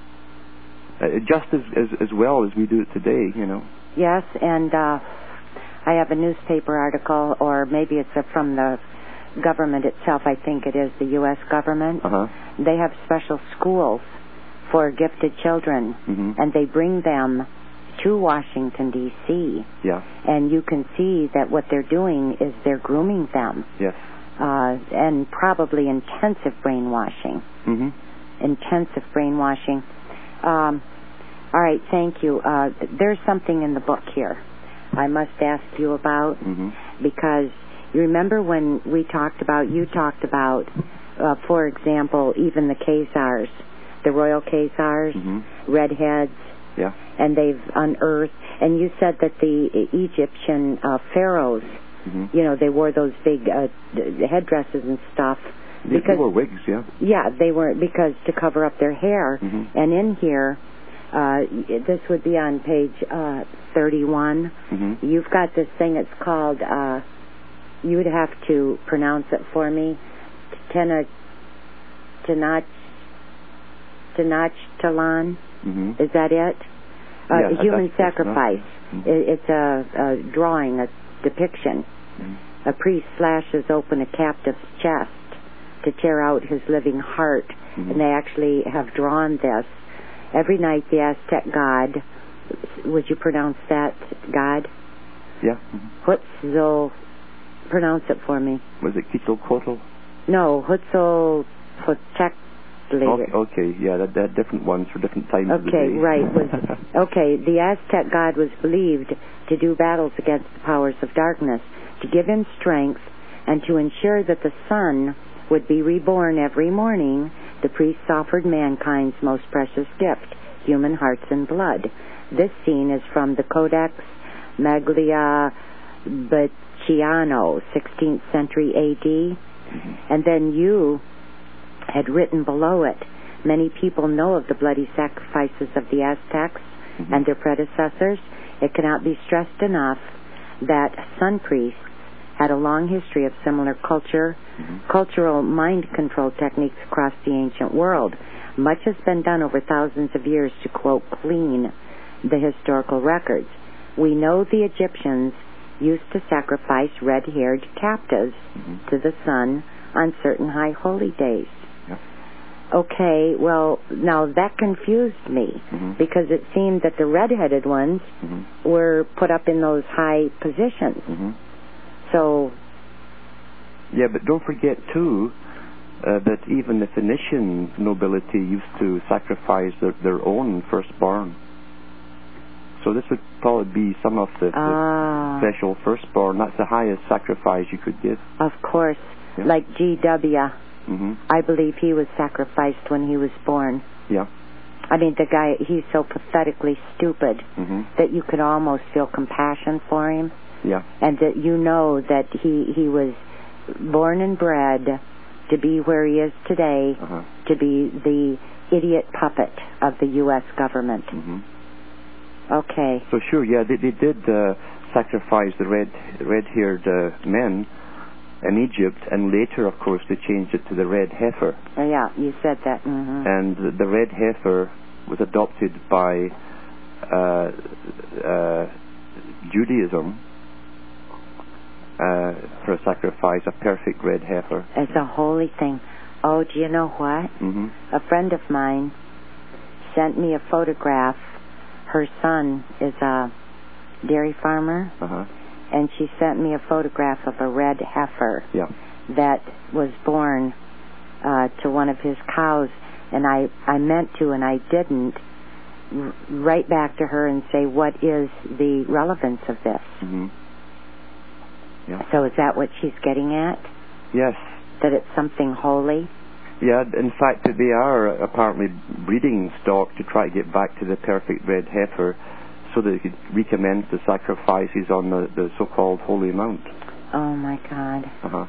S8: uh, just as, as as well as we do it today, you know.
S7: Yes, and uh, I have a newspaper article, or maybe it's a, from the government itself. I think it is the U S government.
S8: Uh-huh.
S7: They have special schools for gifted children,
S8: mm-hmm.
S7: and they bring them to Washington, D C
S8: Yeah.
S7: And you can see that what they're doing is they're grooming them.
S8: Yes.
S7: Uh, and probably intensive brainwashing.
S8: Mm-hmm.
S7: Intensive brainwashing. Um, all right, thank you. Uh, there's something in the book here I must ask you about,
S8: mm-hmm.
S7: because you remember when we talked about, you talked about, uh, for example, even the Khazars, the royal Khazars,
S8: mm-hmm.
S7: redheads,
S8: yeah.
S7: and they've unearthed, and you said that the Egyptian uh, pharaohs,
S8: mm-hmm.
S7: you know, they wore those big uh, headdresses and stuff.
S8: Because, they wore wigs, yeah.
S7: Yeah, they were, because to cover up their hair.
S8: Mm-hmm.
S7: And in here, uh, this would be on page uh, thirty-one.
S8: Mm-hmm.
S7: You've got this thing, it's called, uh, you would have to pronounce it for me, Tena, Tenach, Tenachtalan.
S8: Mm-hmm.
S7: Is that it? Uh,
S8: yeah,
S7: human sacrifice.
S8: Mm-hmm.
S7: It, it's a, a drawing, a depiction.
S8: Mm-hmm.
S7: A priest slashes open a captive's chest to tear out his living heart.
S8: Mm-hmm.
S7: And they actually have drawn this. Every night the Aztec god, would you pronounce that god?
S8: Yeah. Mm-hmm.
S7: Huitzil, pronounce it for me.
S8: Was it Quetzalcoatl?
S7: No, Huitzilpochtli.
S8: Okay, okay, yeah, that, that different ones for different times of the day.
S7: Okay, right. Was, okay, the Aztec god was believed to do battles against the powers of darkness, to give him strength, and to ensure that the sun would be reborn every morning. The priests offered mankind's most precious gift, human hearts and blood. This scene is from the Codex Magliabechiano, sixteenth century A D. Mm-hmm. And then you had written below it, many people know of the bloody sacrifices of the Aztecs mm-hmm. and their predecessors. It cannot be stressed enough that sun priests had a long history of similar culture, mm-hmm. cultural mind control techniques across the ancient world. Much has been done over thousands of years to, quote, clean the historical records. We know the Egyptians used to sacrifice red-haired captives mm-hmm. to the sun on certain high holy days.
S8: Yep.
S7: Okay, well, now that confused me
S8: mm-hmm.
S7: because it seemed that the red-headed ones
S8: mm-hmm.
S7: were put up in those high positions.
S8: Mm-hmm.
S7: So...
S8: Yeah, but don't forget, too, uh, that even the Phoenician nobility used to sacrifice their, their own firstborn. So this would probably be some of the,
S7: ah.
S8: the special firstborn. That's the highest sacrifice you could give.
S7: Of course.
S8: Yeah.
S7: Like G W
S8: Mm-hmm.
S7: I believe he was sacrificed when he was born.
S8: Yeah.
S7: I mean, the guy, he's so pathetically stupid
S8: mm-hmm.
S7: that you could almost feel compassion for him.
S8: Yeah.
S7: And that you know that he, he was born and bred to be where he is today,
S8: uh-huh.
S7: to be the idiot puppet of the U S government.
S8: Mm-hmm.
S7: Okay.
S8: So sure, yeah, they, they did uh, sacrifice the red, red-haired uh, men in Egypt, and later, of course, they changed it to the red heifer.
S7: Oh, yeah, you said that. Mm-hmm.
S8: And the, the red heifer was adopted by uh, uh, Judaism uh, for a sacrifice, a perfect red heifer.
S7: It's a holy thing. Oh, do you know what?
S8: Mm-hmm.
S7: A friend of mine sent me a photograph. Her son is a dairy farmer,
S8: uh-huh.
S7: and she sent me a photograph of a red heifer
S8: yeah.
S7: that was born uh, to one of his cows, and I, I meant to, and I didn't, r- write back to her and say, what is the relevance of this?
S8: Mm-hmm. Yeah.
S7: So is that what she's getting at?
S8: Yes.
S7: That it's something holy?
S8: Yeah, in fact, they are apparently breeding stock to try to get back to the perfect red heifer so that they could recommence the sacrifices on the, the so-called Holy Mount.
S7: Oh, my God.
S8: Uh-huh.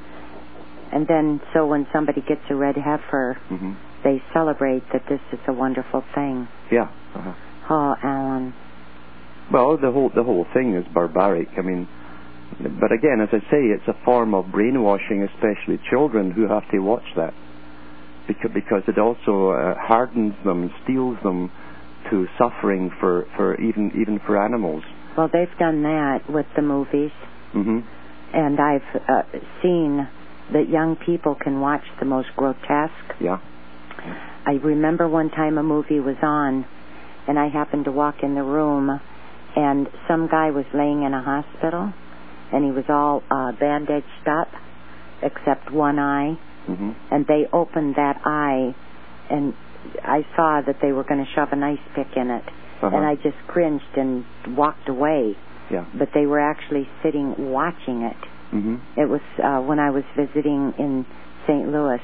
S7: And then, so when somebody gets a red heifer,
S8: mm-hmm.
S7: they celebrate that this is a wonderful thing.
S8: Yeah. Uh-huh.
S7: Oh, Alan.
S8: Well, the whole the whole thing is barbaric. I mean, but again, as I say, it's a form of brainwashing, especially children who have to watch that. Because, because it also uh, hardens them, steels them to suffering for, for even even for animals.
S7: Well, they've done that with the movies.
S8: Mm-hmm.
S7: And I've uh, seen that young people can watch the most grotesque.
S8: Yeah.
S7: I remember one time a movie was on, and I happened to walk in the room, and some guy was laying in a hospital, and he was all uh, bandaged up, except one eye.
S8: Mm-hmm.
S7: And they opened that eye, and I saw that they were going to shove an ice pick in it.
S8: Uh-huh.
S7: And I just cringed and walked away.
S8: Yeah.
S7: But they were actually sitting watching it.
S8: Mm-hmm.
S7: It was uh, when I was visiting in Saint Louis.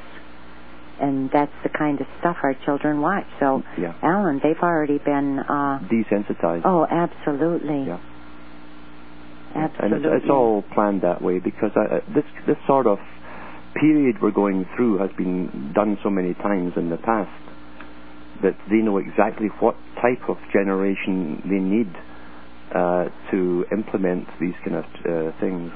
S7: And that's the kind of stuff our children watch. So,
S8: yeah.
S7: Alan, they've already been... Uh,
S8: desensitized.
S7: Oh, absolutely.
S8: Yeah.
S7: Absolutely.
S8: And it's, it's all planned that way because I, this this sort of period we're going through has been done so many times in the past that they know exactly what type of generation they need uh, to implement these kind of uh, things.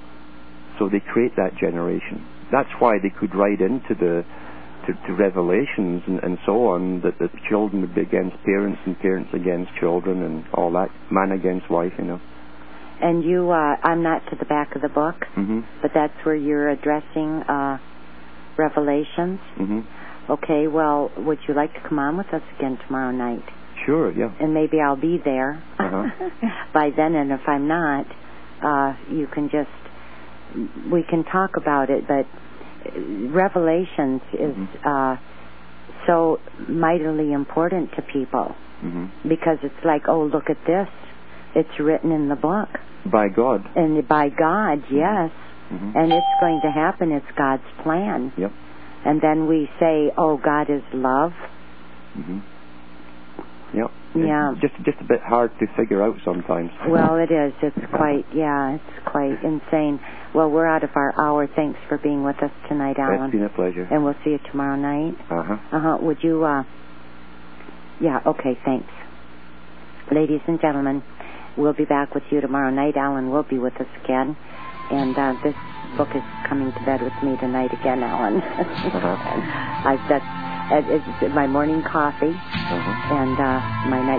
S8: So they create that generation. That's why they could write into the to, to Revelations and, and so on that the children would be against parents and parents against children and all that, man against wife, you know.
S7: And you, uh, I'm not to the back of the book,
S8: mm-hmm.
S7: but that's where you're addressing uh, Revelations.
S8: Mm-hmm.
S7: Okay, well, would you like to come on with us again tomorrow night?
S8: Sure, yeah.
S7: And maybe I'll be there
S8: uh-huh.
S7: by then, and if I'm not, uh, you can just, we can talk about it, but Revelations is
S8: mm-hmm.
S7: uh, so mightily important to people
S8: mm-hmm.
S7: because it's like, oh, look at this. It's written in the book.
S8: By God.
S7: And by God, yes.
S8: Mm-hmm.
S7: And it's going to happen. It's God's plan.
S8: Yep.
S7: And then we say, oh, God is love.
S8: Mm-hmm. Yep.
S7: Yeah.
S8: It's just just a bit hard to figure out sometimes.
S7: Well, it is. It's quite, yeah, it's quite insane. Well, we're out of our hour. Thanks for being with us tonight, Alan.
S8: It's been a pleasure.
S7: And we'll see you tomorrow night.
S8: Uh-huh.
S7: Uh-huh. Would you, uh, yeah, okay, thanks. Ladies and gentlemen, we'll be back with you tomorrow night. Alan will be with us again. And uh, this book is coming to bed with me tonight again, Alan.
S8: uh-huh.
S7: I, that's, it's my morning coffee
S8: uh-huh.
S7: and uh, my night